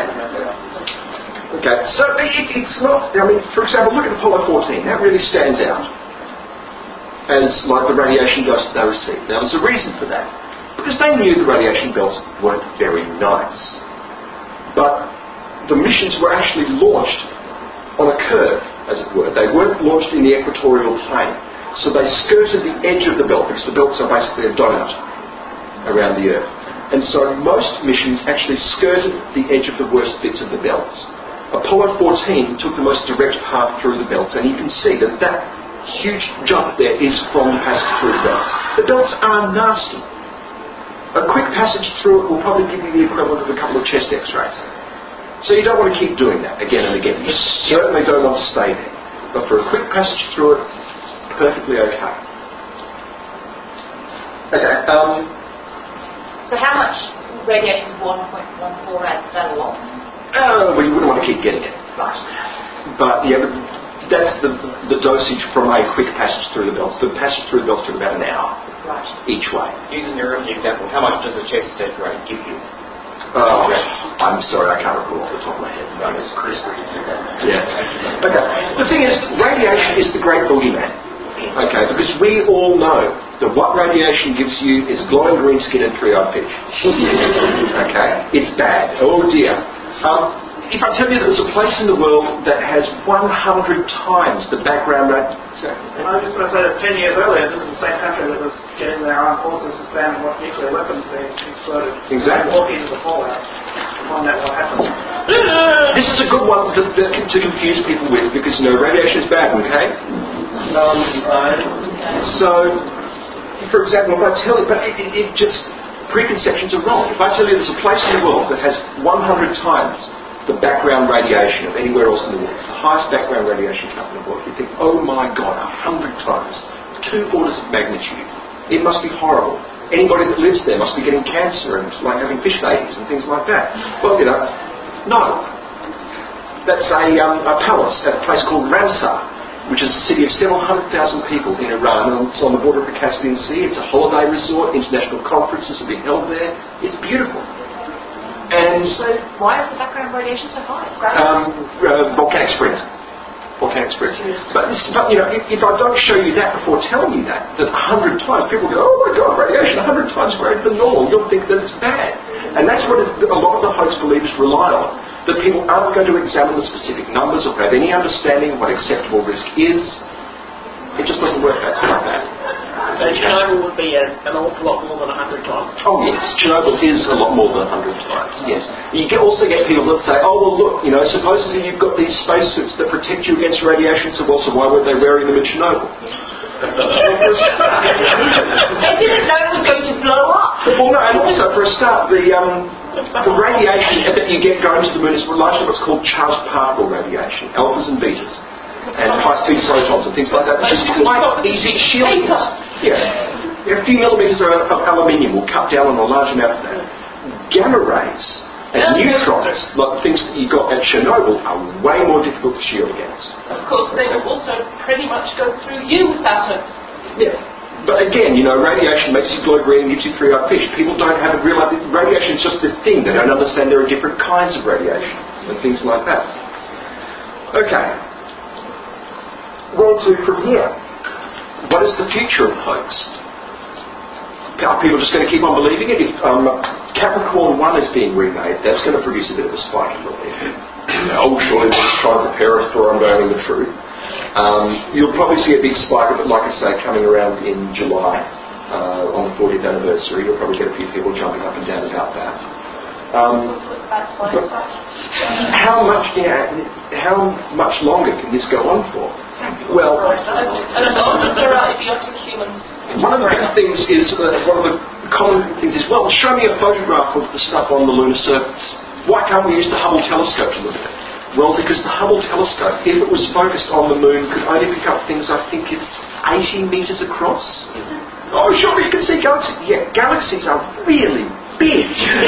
Okay, so it, it's not, I mean, for example, look at Apollo fourteen. That really stands out as like the radiation dose that they received. Now, there's a reason for that. Because they knew the radiation belts weren't very nice. But the missions were actually launched on a curve, as it were. They weren't launched in the equatorial plane. So they skirted the edge of the belt, because the belts are basically a donut around the Earth. And so most missions actually skirted the edge of the worst bits of the belts. Apollo fourteen took the most direct path through the belts, and you can see that that huge jump there is from the passage through the belts. The belts are nasty. A quick passage through it will probably give you the equivalent of a couple of chest x-rays. So you don't want to keep doing that again and again. You certainly don't want to stay there. But for a quick passage through it, perfectly okay. Okay. Um, so how much radiation is one point one four rad per lot? Uh, well, you wouldn't want to keep getting it. Right. But yeah, but that's the, the dosage from a quick passage through the belts. The passage through the belts took about an hour. Right. Each way. Using the earlier example, how much does a chest x-ray give you? Oh, I'm sorry, I can't recall off the top of my head. No, it's CRISPR. Yeah. Okay. The thing is, radiation is the great boogeyman. Okay, because we all know that what radiation gives you is glowing green skin and three-eyed fish. Okay? It's bad. Oh dear. Um, if I tell you that there's a place in the world that has one hundred times the background rate... I was just going to say that ten years earlier, this is the same country that was getting their armed forces to stand and watch nuclear weapons being exploded. Exactly. Walk into the fallout. Find out what happened. This is a good one to, to confuse people with because, you know, radiation is bad, okay? Um, so, for example, if I tell you... But it, it, it just... Preconceptions are wrong. If I tell you there's a place in the world that has one hundred times the background radiation of anywhere else in the world, the highest background radiation count in the world, you think, oh my God, a hundred times, two orders of magnitude. It must be horrible. Anybody that lives there must be getting cancer and like having fish babies and things like that. Well, you know, no. That's a, um, a palace at a place called Ramsar, which is a city of several hundred thousand people in Iran, and it's on the border of the Caspian Sea. It's a holiday resort. International conferences are being held there. It's beautiful. And so, why is the background radiation so high? Um, uh, volcanic springs. Volcanic springs. But, but you know, if, if I don't show you that before telling you that, that a hundred times people go, oh my God, radiation a hundred times greater than normal. You'll think that it's bad, and that's what a lot of the hoax believers rely on. That people aren't going to examine the specific numbers or have any understanding of what acceptable risk is. It just doesn't work like that. So Chernobyl would be a, an awful lot more than a hundred times. Oh yes, Chernobyl is a lot more than a hundred times, yes. You can also get people that say, oh well look, you know, supposedly you've got these spacesuits that protect you against radiation, so well, so why weren't they wearing them in Chernobyl? They didn't know it was going to blow up. Well no, and also for a start, the um, the radiation that you get going to the moon is largely what's called charged particle radiation, alphas and betas, and high-speed photons and things like that. It's just quite easy to shield. Yeah. A few millimetres of, of aluminium will cut down on a large amount of that. Gamma rays and neutrons, like the things that you got at Chernobyl, are way more difficult to shield against. Of course, they will also pretty much go through you without it. Yeah. But again, you know, radiation makes you glow green and gives you three-eyed fish. People don't have it realised that radiation is just this thing. They don't understand there are different kinds of radiation and things like that. Okay. Well, to from here, what is the future of hoax? Are people just going to keep on believing it? If um, Capricorn one is being remade, that's going to produce a bit of a spike in belief. Oh, surely they're just trying to prepare us for unveiling the truth. Um, you'll probably see a big spike of it, like I say, coming around in July uh, on the fortieth anniversary. You'll probably get a few people jumping up and down about that. Um, how much? Yeah, how much longer can this go on for? Well, and as long as there are idiotic humans. One of the big things is uh, one of the common things is well, show me a photograph of the stuff on the lunar surface. Why can't we use the Hubble telescope to look at it? Well, because the Hubble telescope, if it was focused on the moon, could only pick up things, I think it's eighty metres across. Oh, sure, you can see galaxies. Yeah, galaxies are really big.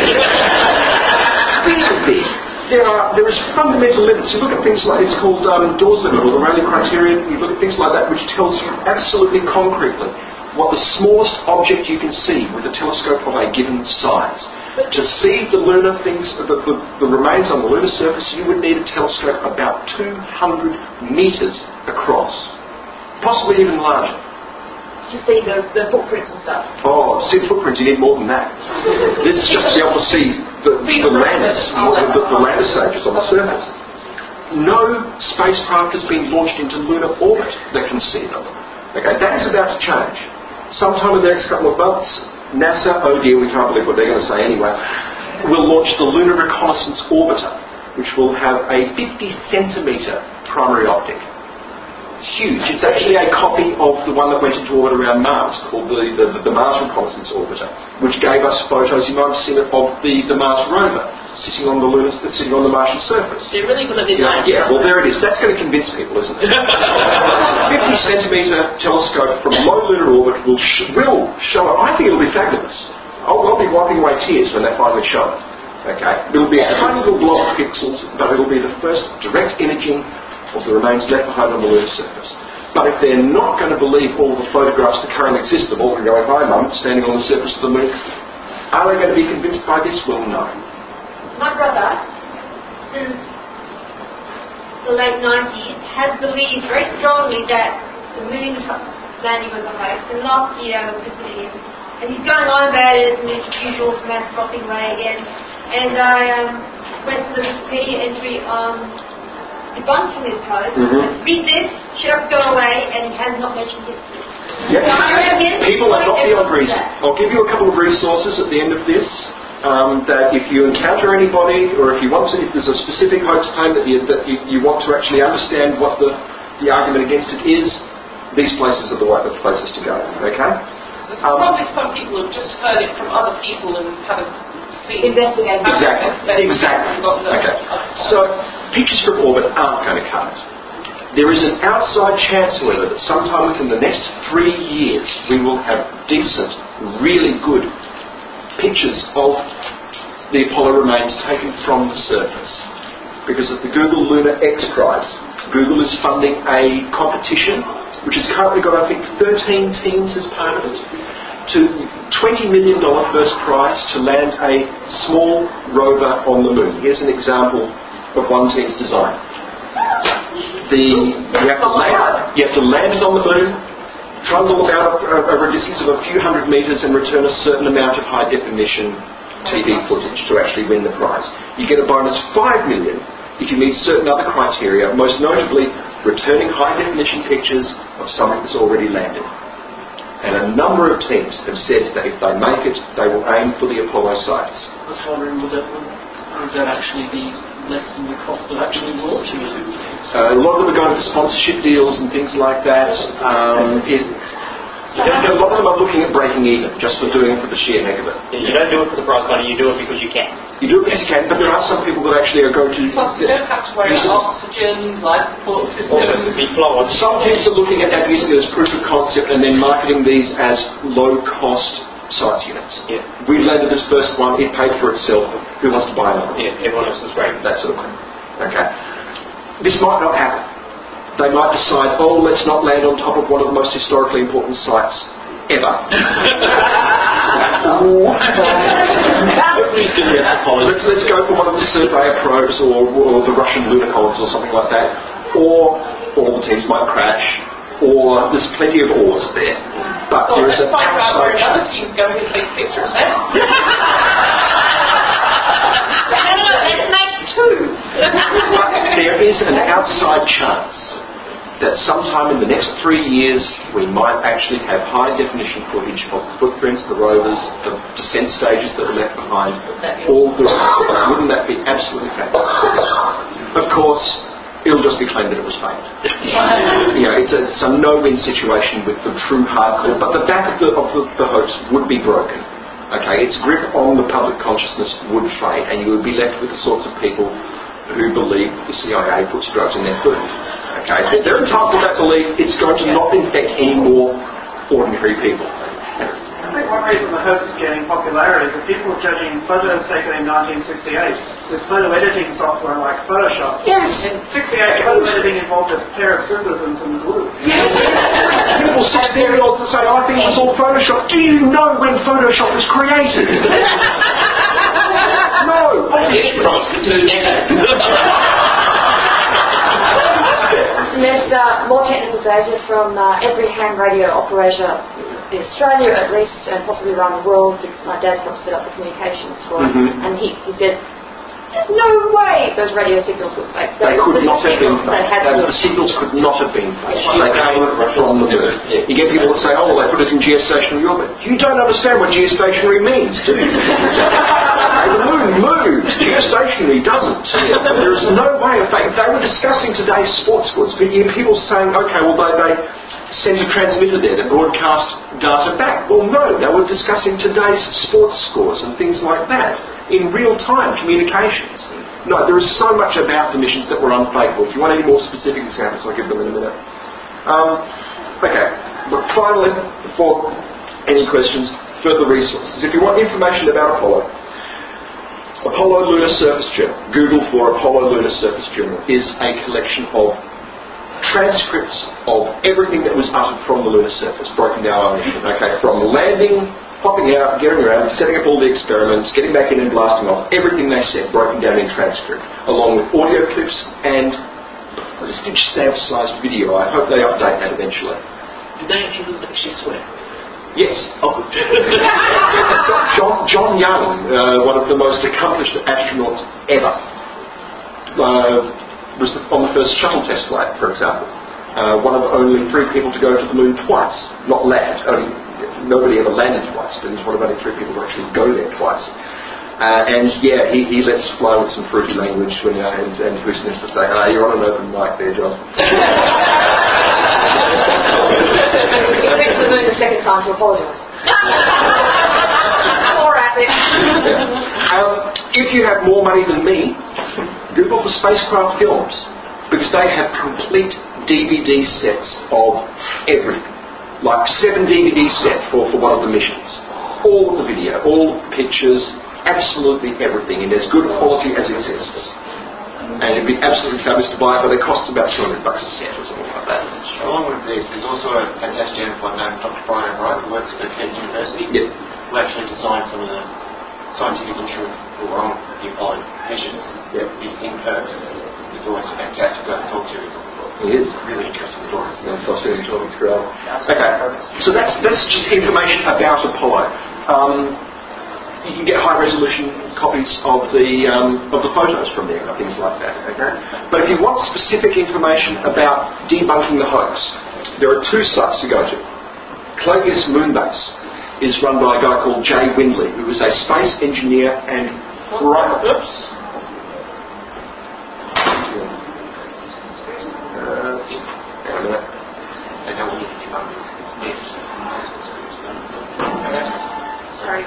Really big. There are there is fundamental limits. You look at things like, it's called um, Dawes limit or the Rayleigh criterion. You look at things like that, which tells you absolutely concretely what the smallest object you can see with a telescope of a given size. To see the lunar things, the, the, the remains on the lunar surface, you would need a telescope about two hundred metres across, possibly even larger. To see the, the footprints and stuff. Oh, to see the footprints, you need more than that. This is just to be able to see the, the landers, the, the lander stages on the surface. No spacecraft has been launched into lunar orbit that can see them. Okay, that is about to change. Sometime in the next couple of months, NASA, oh dear, we can't believe what they're going to say anyway, will launch the Lunar Reconnaissance Orbiter, which will have a fifty centimetre primary optic. It's huge. It's actually a copy of the one that went into orbit around Mars, called the, the, the Mars Reconnaissance Orbiter, which gave us photos, you might have seen it, of the, the Mars rover sitting on the lunar, sitting on the Martian surface. They're really going to be yeah, yeah, well there it is. That's going to convince people, isn't it? fifty centimetre telescope from low lunar orbit will, sh- will show it. I think it'll be fabulous. I'll, I'll be wiping away tears when they finally show it. Okay? It'll be a tiny little blob of pixels, but it'll be the first direct imaging of the remains left behind on the lunar surface. But if they're not going to believe all the photographs that currently exist of Aldrin going, hi mum, standing on the surface of the moon, are they going to be convinced by this? Well, no. My brother, since the late nineties, has believed very strongly that the moon landing was a hoax. And last year I was visiting him, and he's going on about it in his usual mass dropping way again. And I um, went to the Wikipedia entry on debunking this hoax. Mm-hmm. Read this, shut up, go away, and it has not mentioned it. Yep. People are not beyond reason. I'll give you a couple of resources at the end of this. Um, that if you encounter anybody, or if you want to, if there's a specific hoax claim that you that you, you want to actually understand what the the argument against it is, these places are the right places to go. Okay. Um, probably some people have just heard it from other people and haven't seen investigated. Exactly. Exactly. Okay. So pictures from orbit aren't going to cut it. There is an outside chance, however, that sometime within the next three years we will have decent, really good pictures of the Apollo remains taken from the surface. Because of the Google Lunar X Prize, Google is funding a competition which has currently got, I think, thirteen teams as part of it, to twenty million dollars first prize to land a small rover on the moon. Here's an example of one team's design. The, you, have to land, you have to land it on the moon, trundle about over a distance of a few hundred metres and return a certain amount of high definition T V footage to actually win the prize. You get a bonus five million if you meet certain other criteria, most notably returning high definition pictures of something that's already landed. And a number of teams have said that if they make it, they will aim for the Apollo sites. I was wondering, would that, would that actually be less than the cost of actually launching it? Uh, a lot of them are going for sponsorship deals and things like that. Um, it, a lot of them are looking at breaking even just for doing it for the sheer heck of it. Yeah, you don't do it for the prize money, you do it because you can. You do it because you can, but there are some people that actually are going to... Plus you don't have to worry about oxygen, life support systems. Also, the flow on. Some teams are looking at that, using it as proof of concept and then marketing these as low-cost science units. Yeah. We've landed this first one, it paid for itself. Who wants to buy another? Yeah, everyone else is great. That sort of thing. Okay. This might not happen. They might decide, oh, let's not land on top of one of the most historically important sites ever. let's, let's go for one of the Surveyor probes or, or the Russian lunar columns or something like that. Or all the teams might crash. Or there's plenty of ores there. But well, there is an outside out where another chance. team's going and take pictures of them. Let's make two. But there is an outside chance that sometime in the next three years we might actually have high definition footage of the footprints, the rovers, the descent stages that were left behind, all good. Wouldn't that be absolutely fantastic? Of course, it'll just be claimed that it was faked. You know, it's a, it's a no-win situation with the true hardcore, but the back of the, of the, the hoax would be broken. Okay, its grip on the public consciousness would fade, and you would be left with the sorts of people who believe the C I A puts drugs in their food. Okay, they're entitled to that belief. It's going to not infect any more ordinary people. I think one reason the hoax is gaining popularity is that people are judging photos taken in nineteen sixty-eight with photo editing software like Photoshop. Yes. In sixty-eight, photo editing involved a pair of scissors and some glue. Yes. People sixteen-year-olds that say, I think it was all Photoshop. Do you know when Photoshop was created? No. There's uh, more technical data from uh, every ham radio operator in Australia, at least, and possibly around the world, because my dad helped set up the communications for it. Mm-hmm. And he, he said, there's no way those radio signals were fake. They, they could not have been fake. The signals could not have been fake. They came from the moon. You get people that say, oh, they put it in geostationary orbit. You don't understand what geostationary means, do you? Okay, the moon moves. Geostationary doesn't. There is no way of fake. They were discussing today's sports scores, but you people saying, okay, well, they, they sent a transmitter there that broadcast data back. Well, no, they were discussing today's sports scores and things like that in real-time communications. No, there is so much about the missions that were unfaithful. If you want any more specific examples, I'll give them in a minute. Um, okay, but finally, before any questions, further resources. If you want information about Apollo, Apollo Lunar Surface Journal, Google for Apollo Lunar Surface Journal, is a collection of transcripts of everything that was uttered from the lunar surface, broken down on mission. Okay, from landing, popping out, getting around, setting up all the experiments, getting back in and blasting off, everything they said broken down in transcript, along with audio clips and a stamp-sized video. I hope they update that eventually. Did they actually, actually swear? Yes. Oh. John, John Young, uh, one of the most accomplished astronauts ever, uh, was the, on the first shuttle test flight, for example. Uh, one of only three people to go to the moon twice, not land. Only, nobody ever landed twice, but he's one of only three people to actually go there twice. Uh, and yeah, he, he lets fly with some fruity language when, uh, and, and who's next to say, ah, you're on an open mic there, John. He went to the moon the second time to apologise. Poor Abbott. Yeah. Um, if you have more money than me, Google for spacecraft films, because they have complete D V D sets of everything. Like seven D V D set for, for one of the missions. All of the video, all the pictures, absolutely everything in as good quality as exists. And it'd be absolutely fabulous to buy it, but it costs about two hundred bucks a set or something like that. Along with this, there's also a fantastic gentleman named Doctor Brian Wright, who works at Kent University, yep. who actually designed some of the scientific instruments that were on the Apollo missions. Yep. He's in Perth. It's always fantastic to go and talk to him. It is. Really interesting stories. That's what I was talking through. Okay, so that's, that's just information about Apollo. Um, You can get high-resolution copies of the um, of the photos from there and things like that. Okay, but if you want specific information about debunking the hoax, there are two sites to go to. Clavius Moonbase is run by a guy called Jay Windley, who is a space engineer and right. Oops. Uh, I don't want to debunk it. Sorry.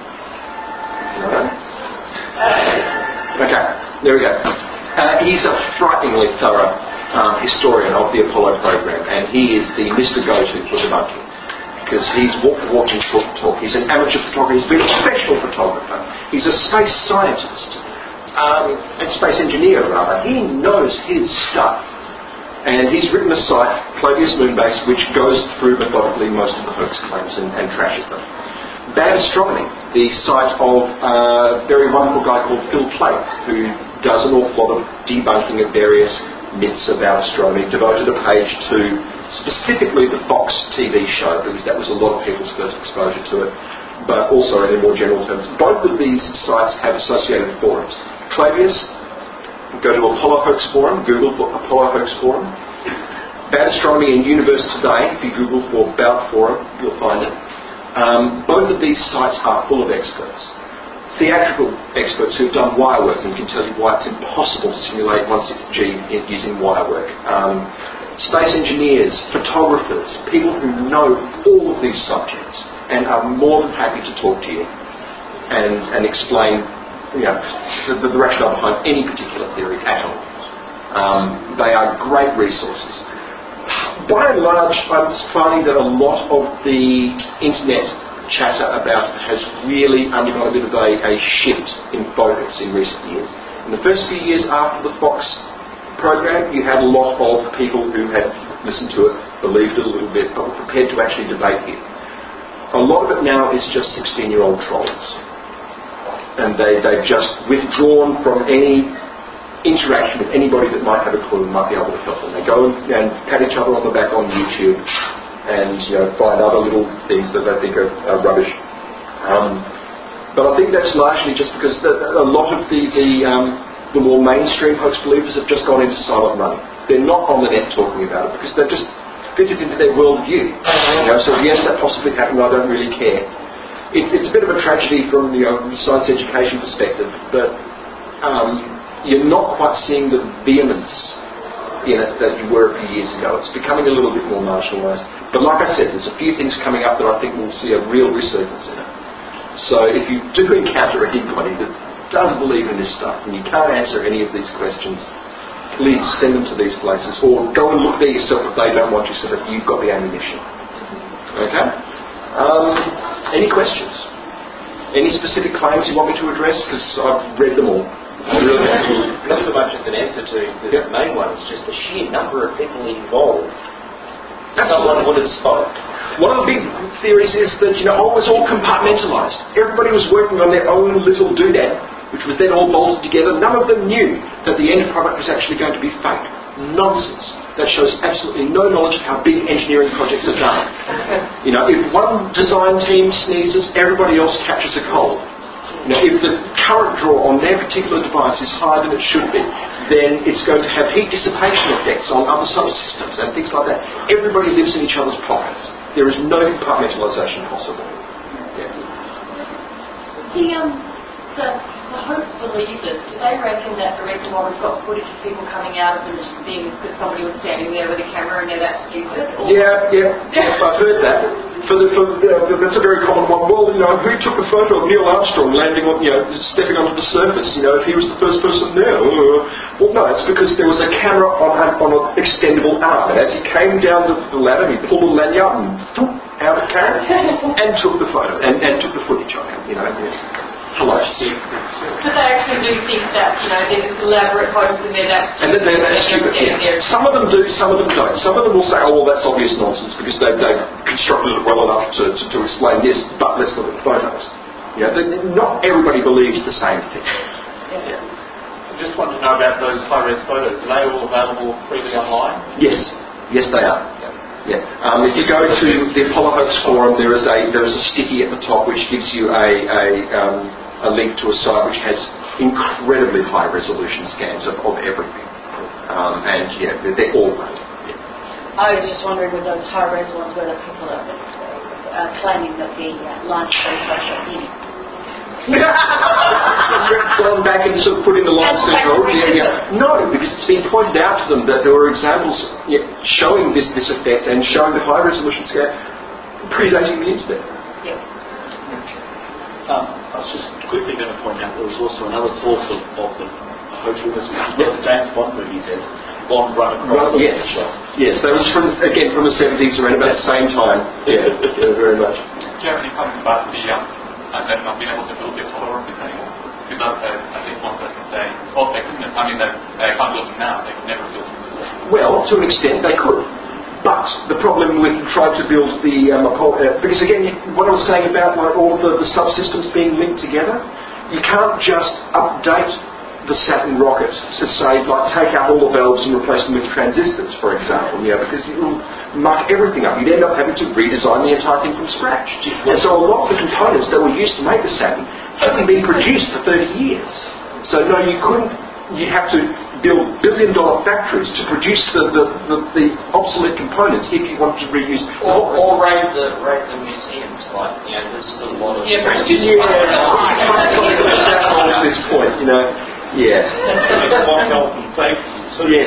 Okay, there we go. Uh, he's a frighteningly thorough um, historian of the Apollo program, and he is the Mister Go-To for debunking, because he's walk the walk and talk the talk. He's an amateur photographer, he's been a professional photographer, he's a space scientist, um, and space engineer rather. He knows his stuff, and he's written a site, Clavius Moonbase, which goes through methodically most of the hoax claims and, and trashes them. Bad Astronomy, the site of a very wonderful guy called Phil Plait, who does an awful lot of debunking of various myths about astronomy, devoted a page to specifically the Fox T V show, because that was a lot of people's first exposure to it, but also in more general terms. Both of these sites have associated forums. Clavius, go to Apollo Hoax Forum, Google for Apollo Hoax Forum. Bad Astronomy and Universe Today, if you Google for Bout Forum, you'll find it. Um, both of these sites are full of experts. Theatrical experts who've done wire work and can tell you why it's impossible to simulate one sixty G using wire work. Um, space engineers, photographers, people who know all of these subjects and are more than happy to talk to you and, and explain, you know, the, the rationale behind any particular theory at all. Um, they are great resources. By and large, I'm finding that a lot of the internet chatter about it has really undergone a bit of a, a shift in focus in recent years. In the first few years after the Fox program, you had a lot of people who had listened to it, believed it a little bit, but were prepared to actually debate it. A lot of it now is just sixteen-year-old trolls. And they, they've just withdrawn from any interaction with anybody that might have a clue and might be able to help them. They go and, and pat each other on the back on YouTube and, you know, find other little things that they think are, are rubbish. Um, but I think that's largely just because the, a lot of the the, um, the more mainstream hoax believers have just gone into silent running. They're not on the net talking about it because they've just fitted into their worldview. You know, so yes, that possibly happened. I don't really care. It, it's a bit of a tragedy from, you know, science education perspective, but um, you're not quite seeing the vehemence in it that you were a few years ago. It's becoming a little bit more marginalised. But like I said, there's a few things coming up that I think we'll see a real resurgence in it. So if you do encounter anybody that does believe in this stuff and you can't answer any of these questions, please send them to these places, or go and look there yourself if they don't want you, so that you've got the ammunition. Okay? Um, any questions? Any specific claims you want me to address? Because I've read them all. Not so much as an answer to the yep. main one, it's just the sheer number of people involved. Someone would have spoke. One of the big theories is that, you know, oh, it was all compartmentalised. Everybody was working on their own little doodad, which was then all bolted together. None of them knew that the end product was actually going to be fake. Nonsense. That shows absolutely no knowledge of how big engineering projects are done. You know, if one design team sneezes, everybody else catches a cold. You know, if the current draw on their particular device is higher than it should be, then it's going to have heat dissipation effects on other subsystems and things like that. Everybody lives in each other's pockets. There is no compartmentalisation possible. Yeah. The, um, the, the host believers, do they reckon that the reason why we've got footage of people coming out of the thing is because somebody was standing there with a camera and they're that stupid? Or? Yeah, yeah, yes, I've heard that. For the, for the, uh, that's a very common one. Well, you know, who took the photo of Neil Armstrong landing on, you know, stepping onto the surface? You know, if he was the first person there. Uh, well, no, it's because there was a camera on, a, on an extendable arm, and as he came down the, the ladder, he pulled the lanyard and whoop, out it came, and took the photo, and, and took the footage of him. You know, yeah. Hello. But they actually do think that, you know, there's elaborate photos and they're that stupid. And they're that stupid, yeah. Some of them do, some of them don't. Some of them will say, oh, well, that's obvious nonsense because they've, they've constructed it well enough to, to, to explain this, but let's look at the photos. You know, not everybody believes the same thing. Yeah. I just wanted to know about those high-res photos. Are they all available freely online? Yes. Yes, they are. Yeah. Um, if you go to the Apollo Hoax Forum, there is a there is a sticky at the top which gives you a a, um, a link to a site which has incredibly high resolution scans of, of everything, um, and yeah, they're, they're all made. Yeah. I was just wondering with those high res ones whether people are uh, claiming that the uh, line is photoshopped in. Gone back and sort of put in the line signal. Yeah, yeah. No, because it's been pointed out to them that there were examples yeah, showing this, this effect and showing the high resolution scan predating the internet. Yeah. Um, I was just quickly going to point out there was also another source of, of the hoax rumors, which is the James Bond movie says Bond run across. Run, yes, yes, that was from again from the seventies, around about the same time. Yeah, yeah, very much. Do you have any comment about the um, and then not being able to build their tolerances anymore? Because uh, I think one person saying, oh, they couldn't, I mean, they, they can't build them now, they could never build them before. Well, to an extent they could. But the problem with trying to build the, um, uh, because again, what I was saying about like, all of the, the subsystems being linked together, you can't just update the Saturn rocket to say, like, take out all the valves and replace them with transistors, for example, yeah, because it will muck everything up. You'd end up having to redesign the entire thing from scratch. And so a lot of the components that were used to make the Saturn haven't been produced for thirty years. So no, you couldn't, you'd have to build billion dollar factories to produce the, the, the, the obsolete components if you wanted to reuse or, or raid the raid the museums, like, you know, there's still a lot of yeah, but yeah, at this point, you know. Yeah. It's one health and safety. So yes.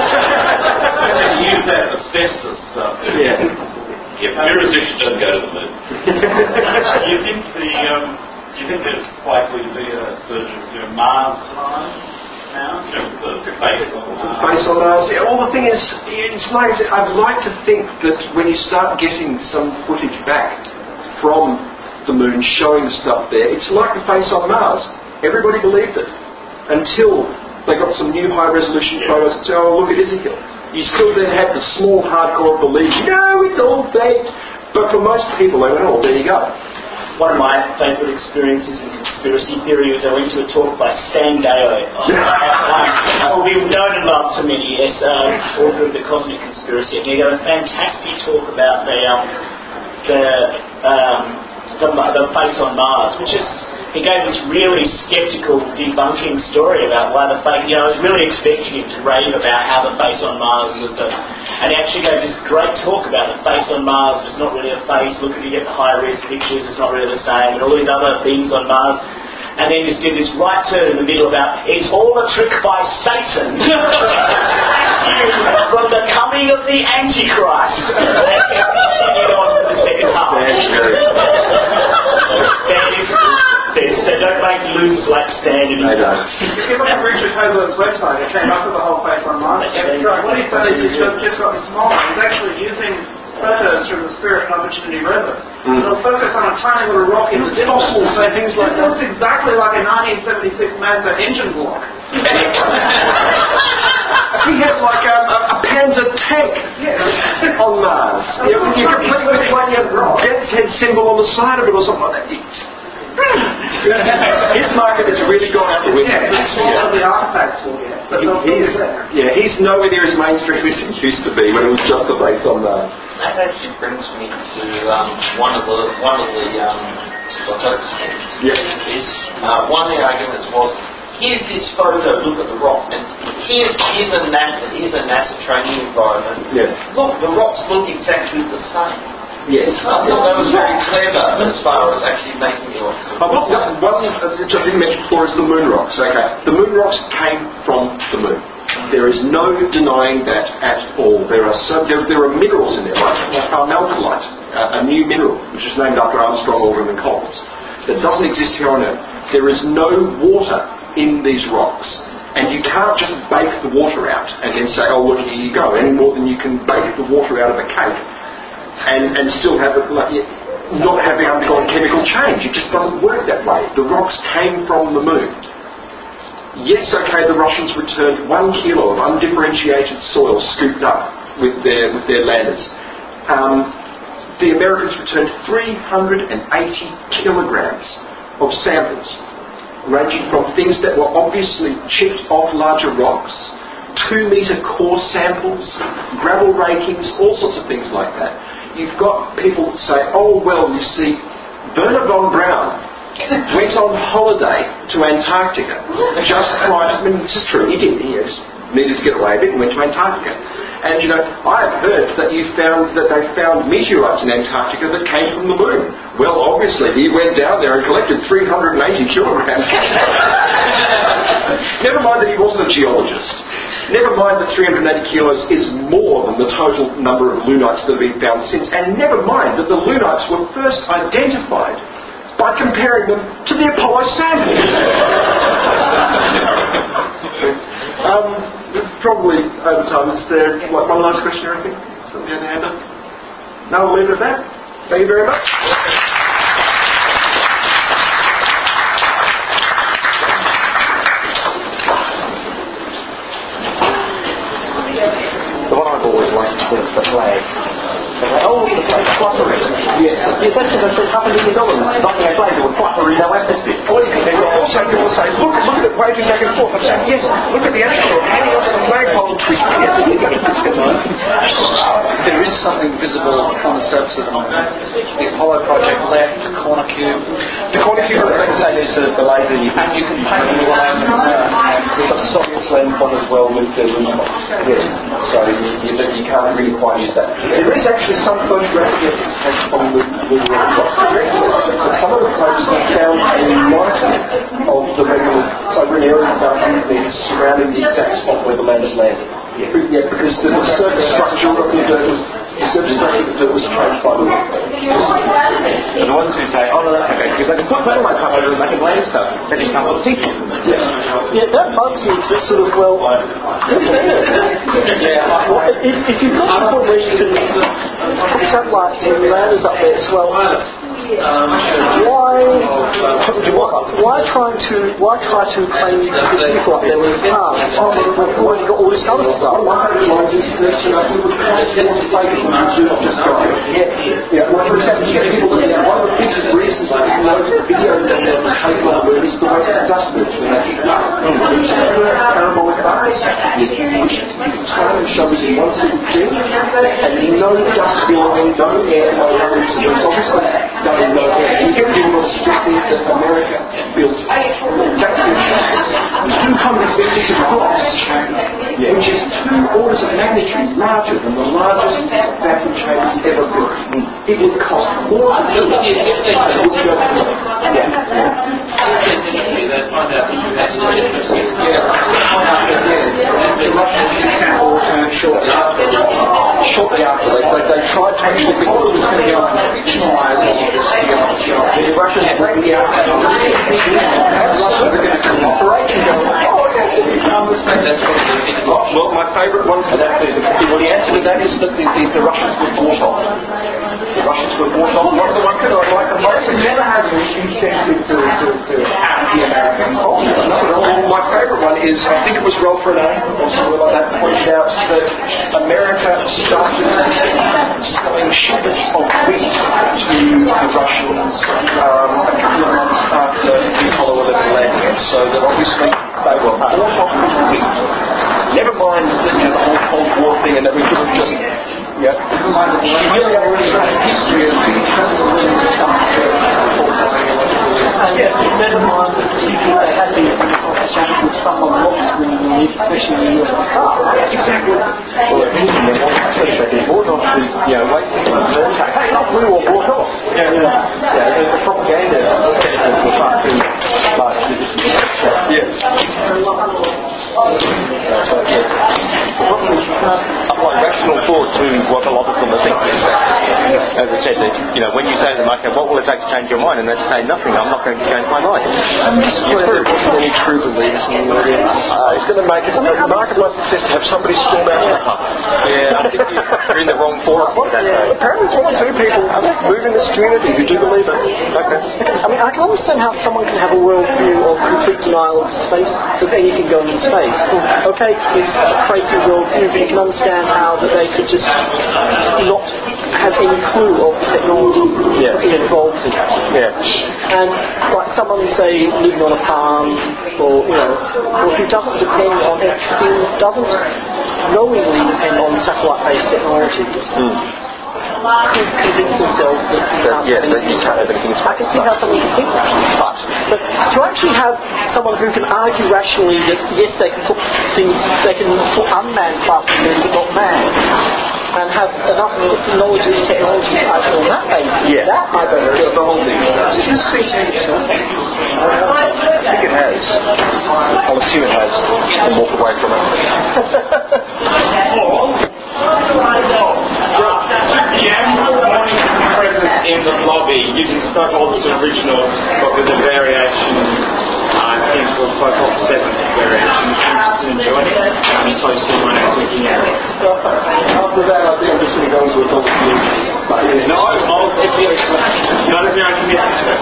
Use that asbestos stuff. Yeah. Yeah, jurisdiction doesn't go to the moon. Do you think the um, do you think there's likely to be a surge of you know, Mars time now? You know, the, the base on Mars. Base on Mars. Yeah, well, the thing is, it's nice. I'd like to think that when you start getting some footage back from the moon showing the stuff there, it's like the face on Mars. Everybody believed it. Until they got some new high-resolution photos and say, oh, look, it is a hill. You still then had the small hardcore belief, no, it's all fake. But for most people, they went, oh, there you go. One of my favourite experiences in conspiracy theory was I went to a talk by Stan Gayo, who we've known and loved to many years, uh, author of The Cosmic Conspiracy. And he gave a fantastic talk about the, um, the, um, the, the face on Mars, which is... He gave this really sceptical debunking story about why the face, you know, I was really expecting him to rave about how the face on Mars was the, and he actually gave this great talk about the face on Mars was not really a face, look if you get the high-res pictures, it's not really the same, and all these other things on Mars. And then just did this right turn in the middle about, it's all a trick by Satan from the coming of the Antichrist. And continued on for the second half. They don't make losers like Stan anymore. They don't. If you look at Richard Hoagland's website, it came up with the whole face on Mars. What he's done is he's just gotten smaller. He's actually using photos from the Spirit and Opportunity rovers. Mm. It'll focus on a tiny little rock in the distance and say things like, it looks exactly like a nineteen seventy-six Mazda engine block. He had like a, a, a Panzer tank yeah. on Mars. Yeah, you complete with one your Death's Head symbol on the side of it or something like that. His market has really gone out the window. Yeah, that's one of the artifacts will get. But he, he's, yeah, he's nowhere near as mainstream as he used to be when it was just the base on Mars. That actually brings me to um, one of the one of the um, hoax things. Yes. Is Uh, one of the arguments was, here's this photo, look at the rock, and here's, here's, a, NASA, here's a NASA training environment. Yeah. Look, the rocks look exactly the same. Yes. I thought that was very clever as far as actually making the rocks. I've got one thing I didn't mention before is the moon rocks. Okay, the moon rocks came from the moon. There is no denying that at all. There are so there, there are minerals in there, like almalcolite, uh, a new mineral which is named after Armstrong, Aldrin, and Collins, that doesn't exist here on Earth. There is no water in these rocks, and you can't just bake the water out and then say, "Oh, look, here you go," any more than you can bake the water out of a cake. And, and still have it, like, not having undergone chemical change. It just doesn't work that way. The rocks came from the moon. Yes, okay, the Russians returned one kilo of undifferentiated soil scooped up with their with their landers. Um, the Americans returned three hundred eighty kilograms of samples, ranging from things that were obviously chipped off larger rocks, two metre core samples, gravel rakings, all sorts of things like that. You've got people that say, oh, well, you see, Wernher von Braun went on holiday to Antarctica just prior to, I mean, this is true, he did, he just needed to get away a bit and went to Antarctica. And, you know, I have heard that you found, that they found meteorites in Antarctica that came from the moon. Well, obviously, he went down there and collected three hundred eighty kilograms. Never mind that he wasn't a geologist. Never mind that three hundred eighty kilos is more than the total number of Lunites that have been found since. And never mind that the Lunites were first identified by comparing them to the Apollo samples. um, probably over time. Is there like, one last question or anything? Somebody had a hand up? No, we'll leave it at that. Thank you very much. The one I've always liked was the flag. They're like, oh, the flag's fluttering. Yes. The adventures I said half a million dollars. Knocking a flag that would flutter in no atmosphere. Or you can also people say, look, look at it waving back and forth. I'm saying, yes, look at the astronaut hanging onto the flagpole and twisting it. There is something visible on the surface of the moon. The Apollo project left the corner cube. The corner cube, let's say there's the, the laser, and you can paint the lines and but the Soviets learned quite as well with the lunar box. Yeah. So you, you, you can't really quite use that. There is actually some photographic evidence taken from the lunar box project, but some of the photos have found a lighting of the regular over an area of about one hundred metres surrounding the exact spot where the landers landed. Yeah, yeah, because the, the surface structure of the dirt was the surface structure of the dirt was changed by the wind. And the ones who say, oh no, that's okay, because they can put satellite cover over and they can land stuff, they just can't put people. Yeah. Yeah, that bugs me. It's just sort of, well, yeah. if, if you've got to the point where you can put satellites and landers up there, so well, Um, why, why, why trying to, why try to claim you can get people up there with cars? Oh, well, you've got all this other stuff. One of the lines is that, you know, it would cost more to pay people to do not just go. Yeah, yeah. Well, for example, you get people that, you know, one of the big reasons that you know the video that they take on the moon is the way that dust moves when they kick up. It's parabolic bars, which you can turn and show us in one single thing, and no dust billowing, no air, no hurries. It's obviously done. You get people restricting that America built factory two hundred meters across, which is two orders of magnitude larger than the largest vacuum chambers ever built. It would cost more to do it than it would go to work. Yeah. The Russians sample returned shortly after. Shortly after, they, they, they tried to actually think it was going to be able to fictionalise the Russians would be out there. Russians are going to come operate and go, oh, well, my favourite one for that, well, the answer to that is that the, the, the Russians were bought off. The Russians were bought off. One of the ones that I like the most, it never has an incentive to, to, to have the American culture. Well, my favourite one is, I think it was Ralph Renee, or something like that, pointed out that America started selling shipments of wheat to the Russians um, a couple of months after the Apollo eleven landing, so that obviously they were bought off with wheat. Never mind the, you know, the whole Cold War thing and that we could have just, yeah, never mind the humiliating history of the Yeah, never mind the unique, especially in Exactly. Well, if anything, they want to push it more, not to, you know, wait to say, hey, look, we were brought off. Yeah, yeah. Yeah, the, the propaganda was far too large. Yeah. The problem is you can't apply rational thought to what a lot of them are thinking. So, as I said, that, you know, when you say to them, okay, what will it take to change your mind? And they say, nothing, I'm not going to change my mind. I'm disappointed there wasn't any true believers in the audience. Uh, it's going to make it a remarkable success to have somebody storm out of the pub. Yeah, I think you're in the wrong forum for that. Yeah, apparently there's one or two people move in this community who do believe it. Okay. I mean, I can understand how someone can have a worldview of complete denial of space, of anything going in space. Okay, it's a crazy worldview, but you can understand how that they could just not have any clue of the technology yeah. involved in it. Yeah. And like someone, say, living on a farm, or, you know, or who doesn't depend on it, who doesn't knowingly depend on satellite-based technologies, mm. could convince themselves that you that, can't yeah, have anything. Can't have anything. I can see how someone can think that. But, but to actually have someone who can argue rationally that yes, they can put things, they can put unmanned craft in there, but not manned, and have enough knowledge of technology to argue on that basis, yeah. that I don't get. The whole thing. Does this create itself? I think it has. I'll assume it has and walk away from it. Present in the lobby using Stokeholder's original, but with a variation, I think, of Stokeholder's seventh variation. If you're interested in joining, I'm just posting my name clicking arrow. After that, I think I'm just going to go into a conversation. No, I'll, if you, not if you're on commitment.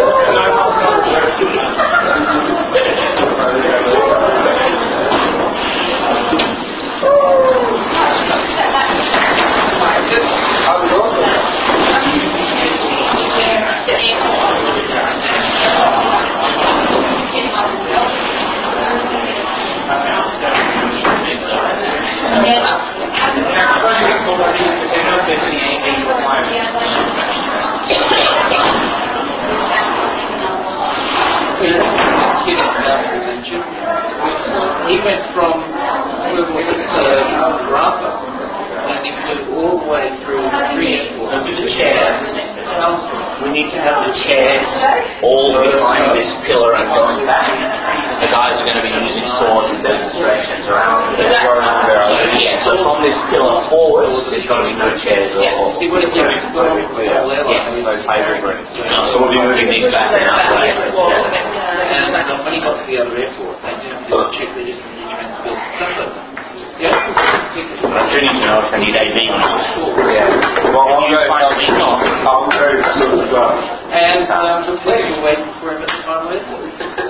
He went from where was it, uh, Rafa, and he flew all the way through three airports to the chairs. We need to have the chairs all behind this pillar and going back. The guys are going to be using swords and demonstrations around. Yeah, so from this pillar forward, there's got to be no chairs or. Yeah, he would have given it to go yes, I agree. So we'll be moving these back now. And uh, when he got to the other airport, they didn't do a check, they just need to transport stuff. Yeah. I do need to know if I need A V. Yeah. Well, I'll go. I'll go as well. And um, looks like you're waiting for him at the final airport.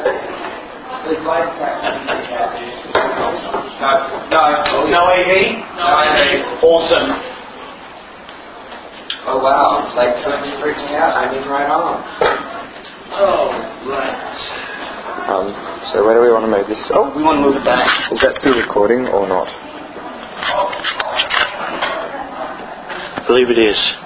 No, no A V? No A V. Awesome. Oh wow, it's like totally freaking out. I mean, right on. Oh, right. Um, so where do we want to move this? Oh, we want to move it back. Is that still recording or not? I believe it is.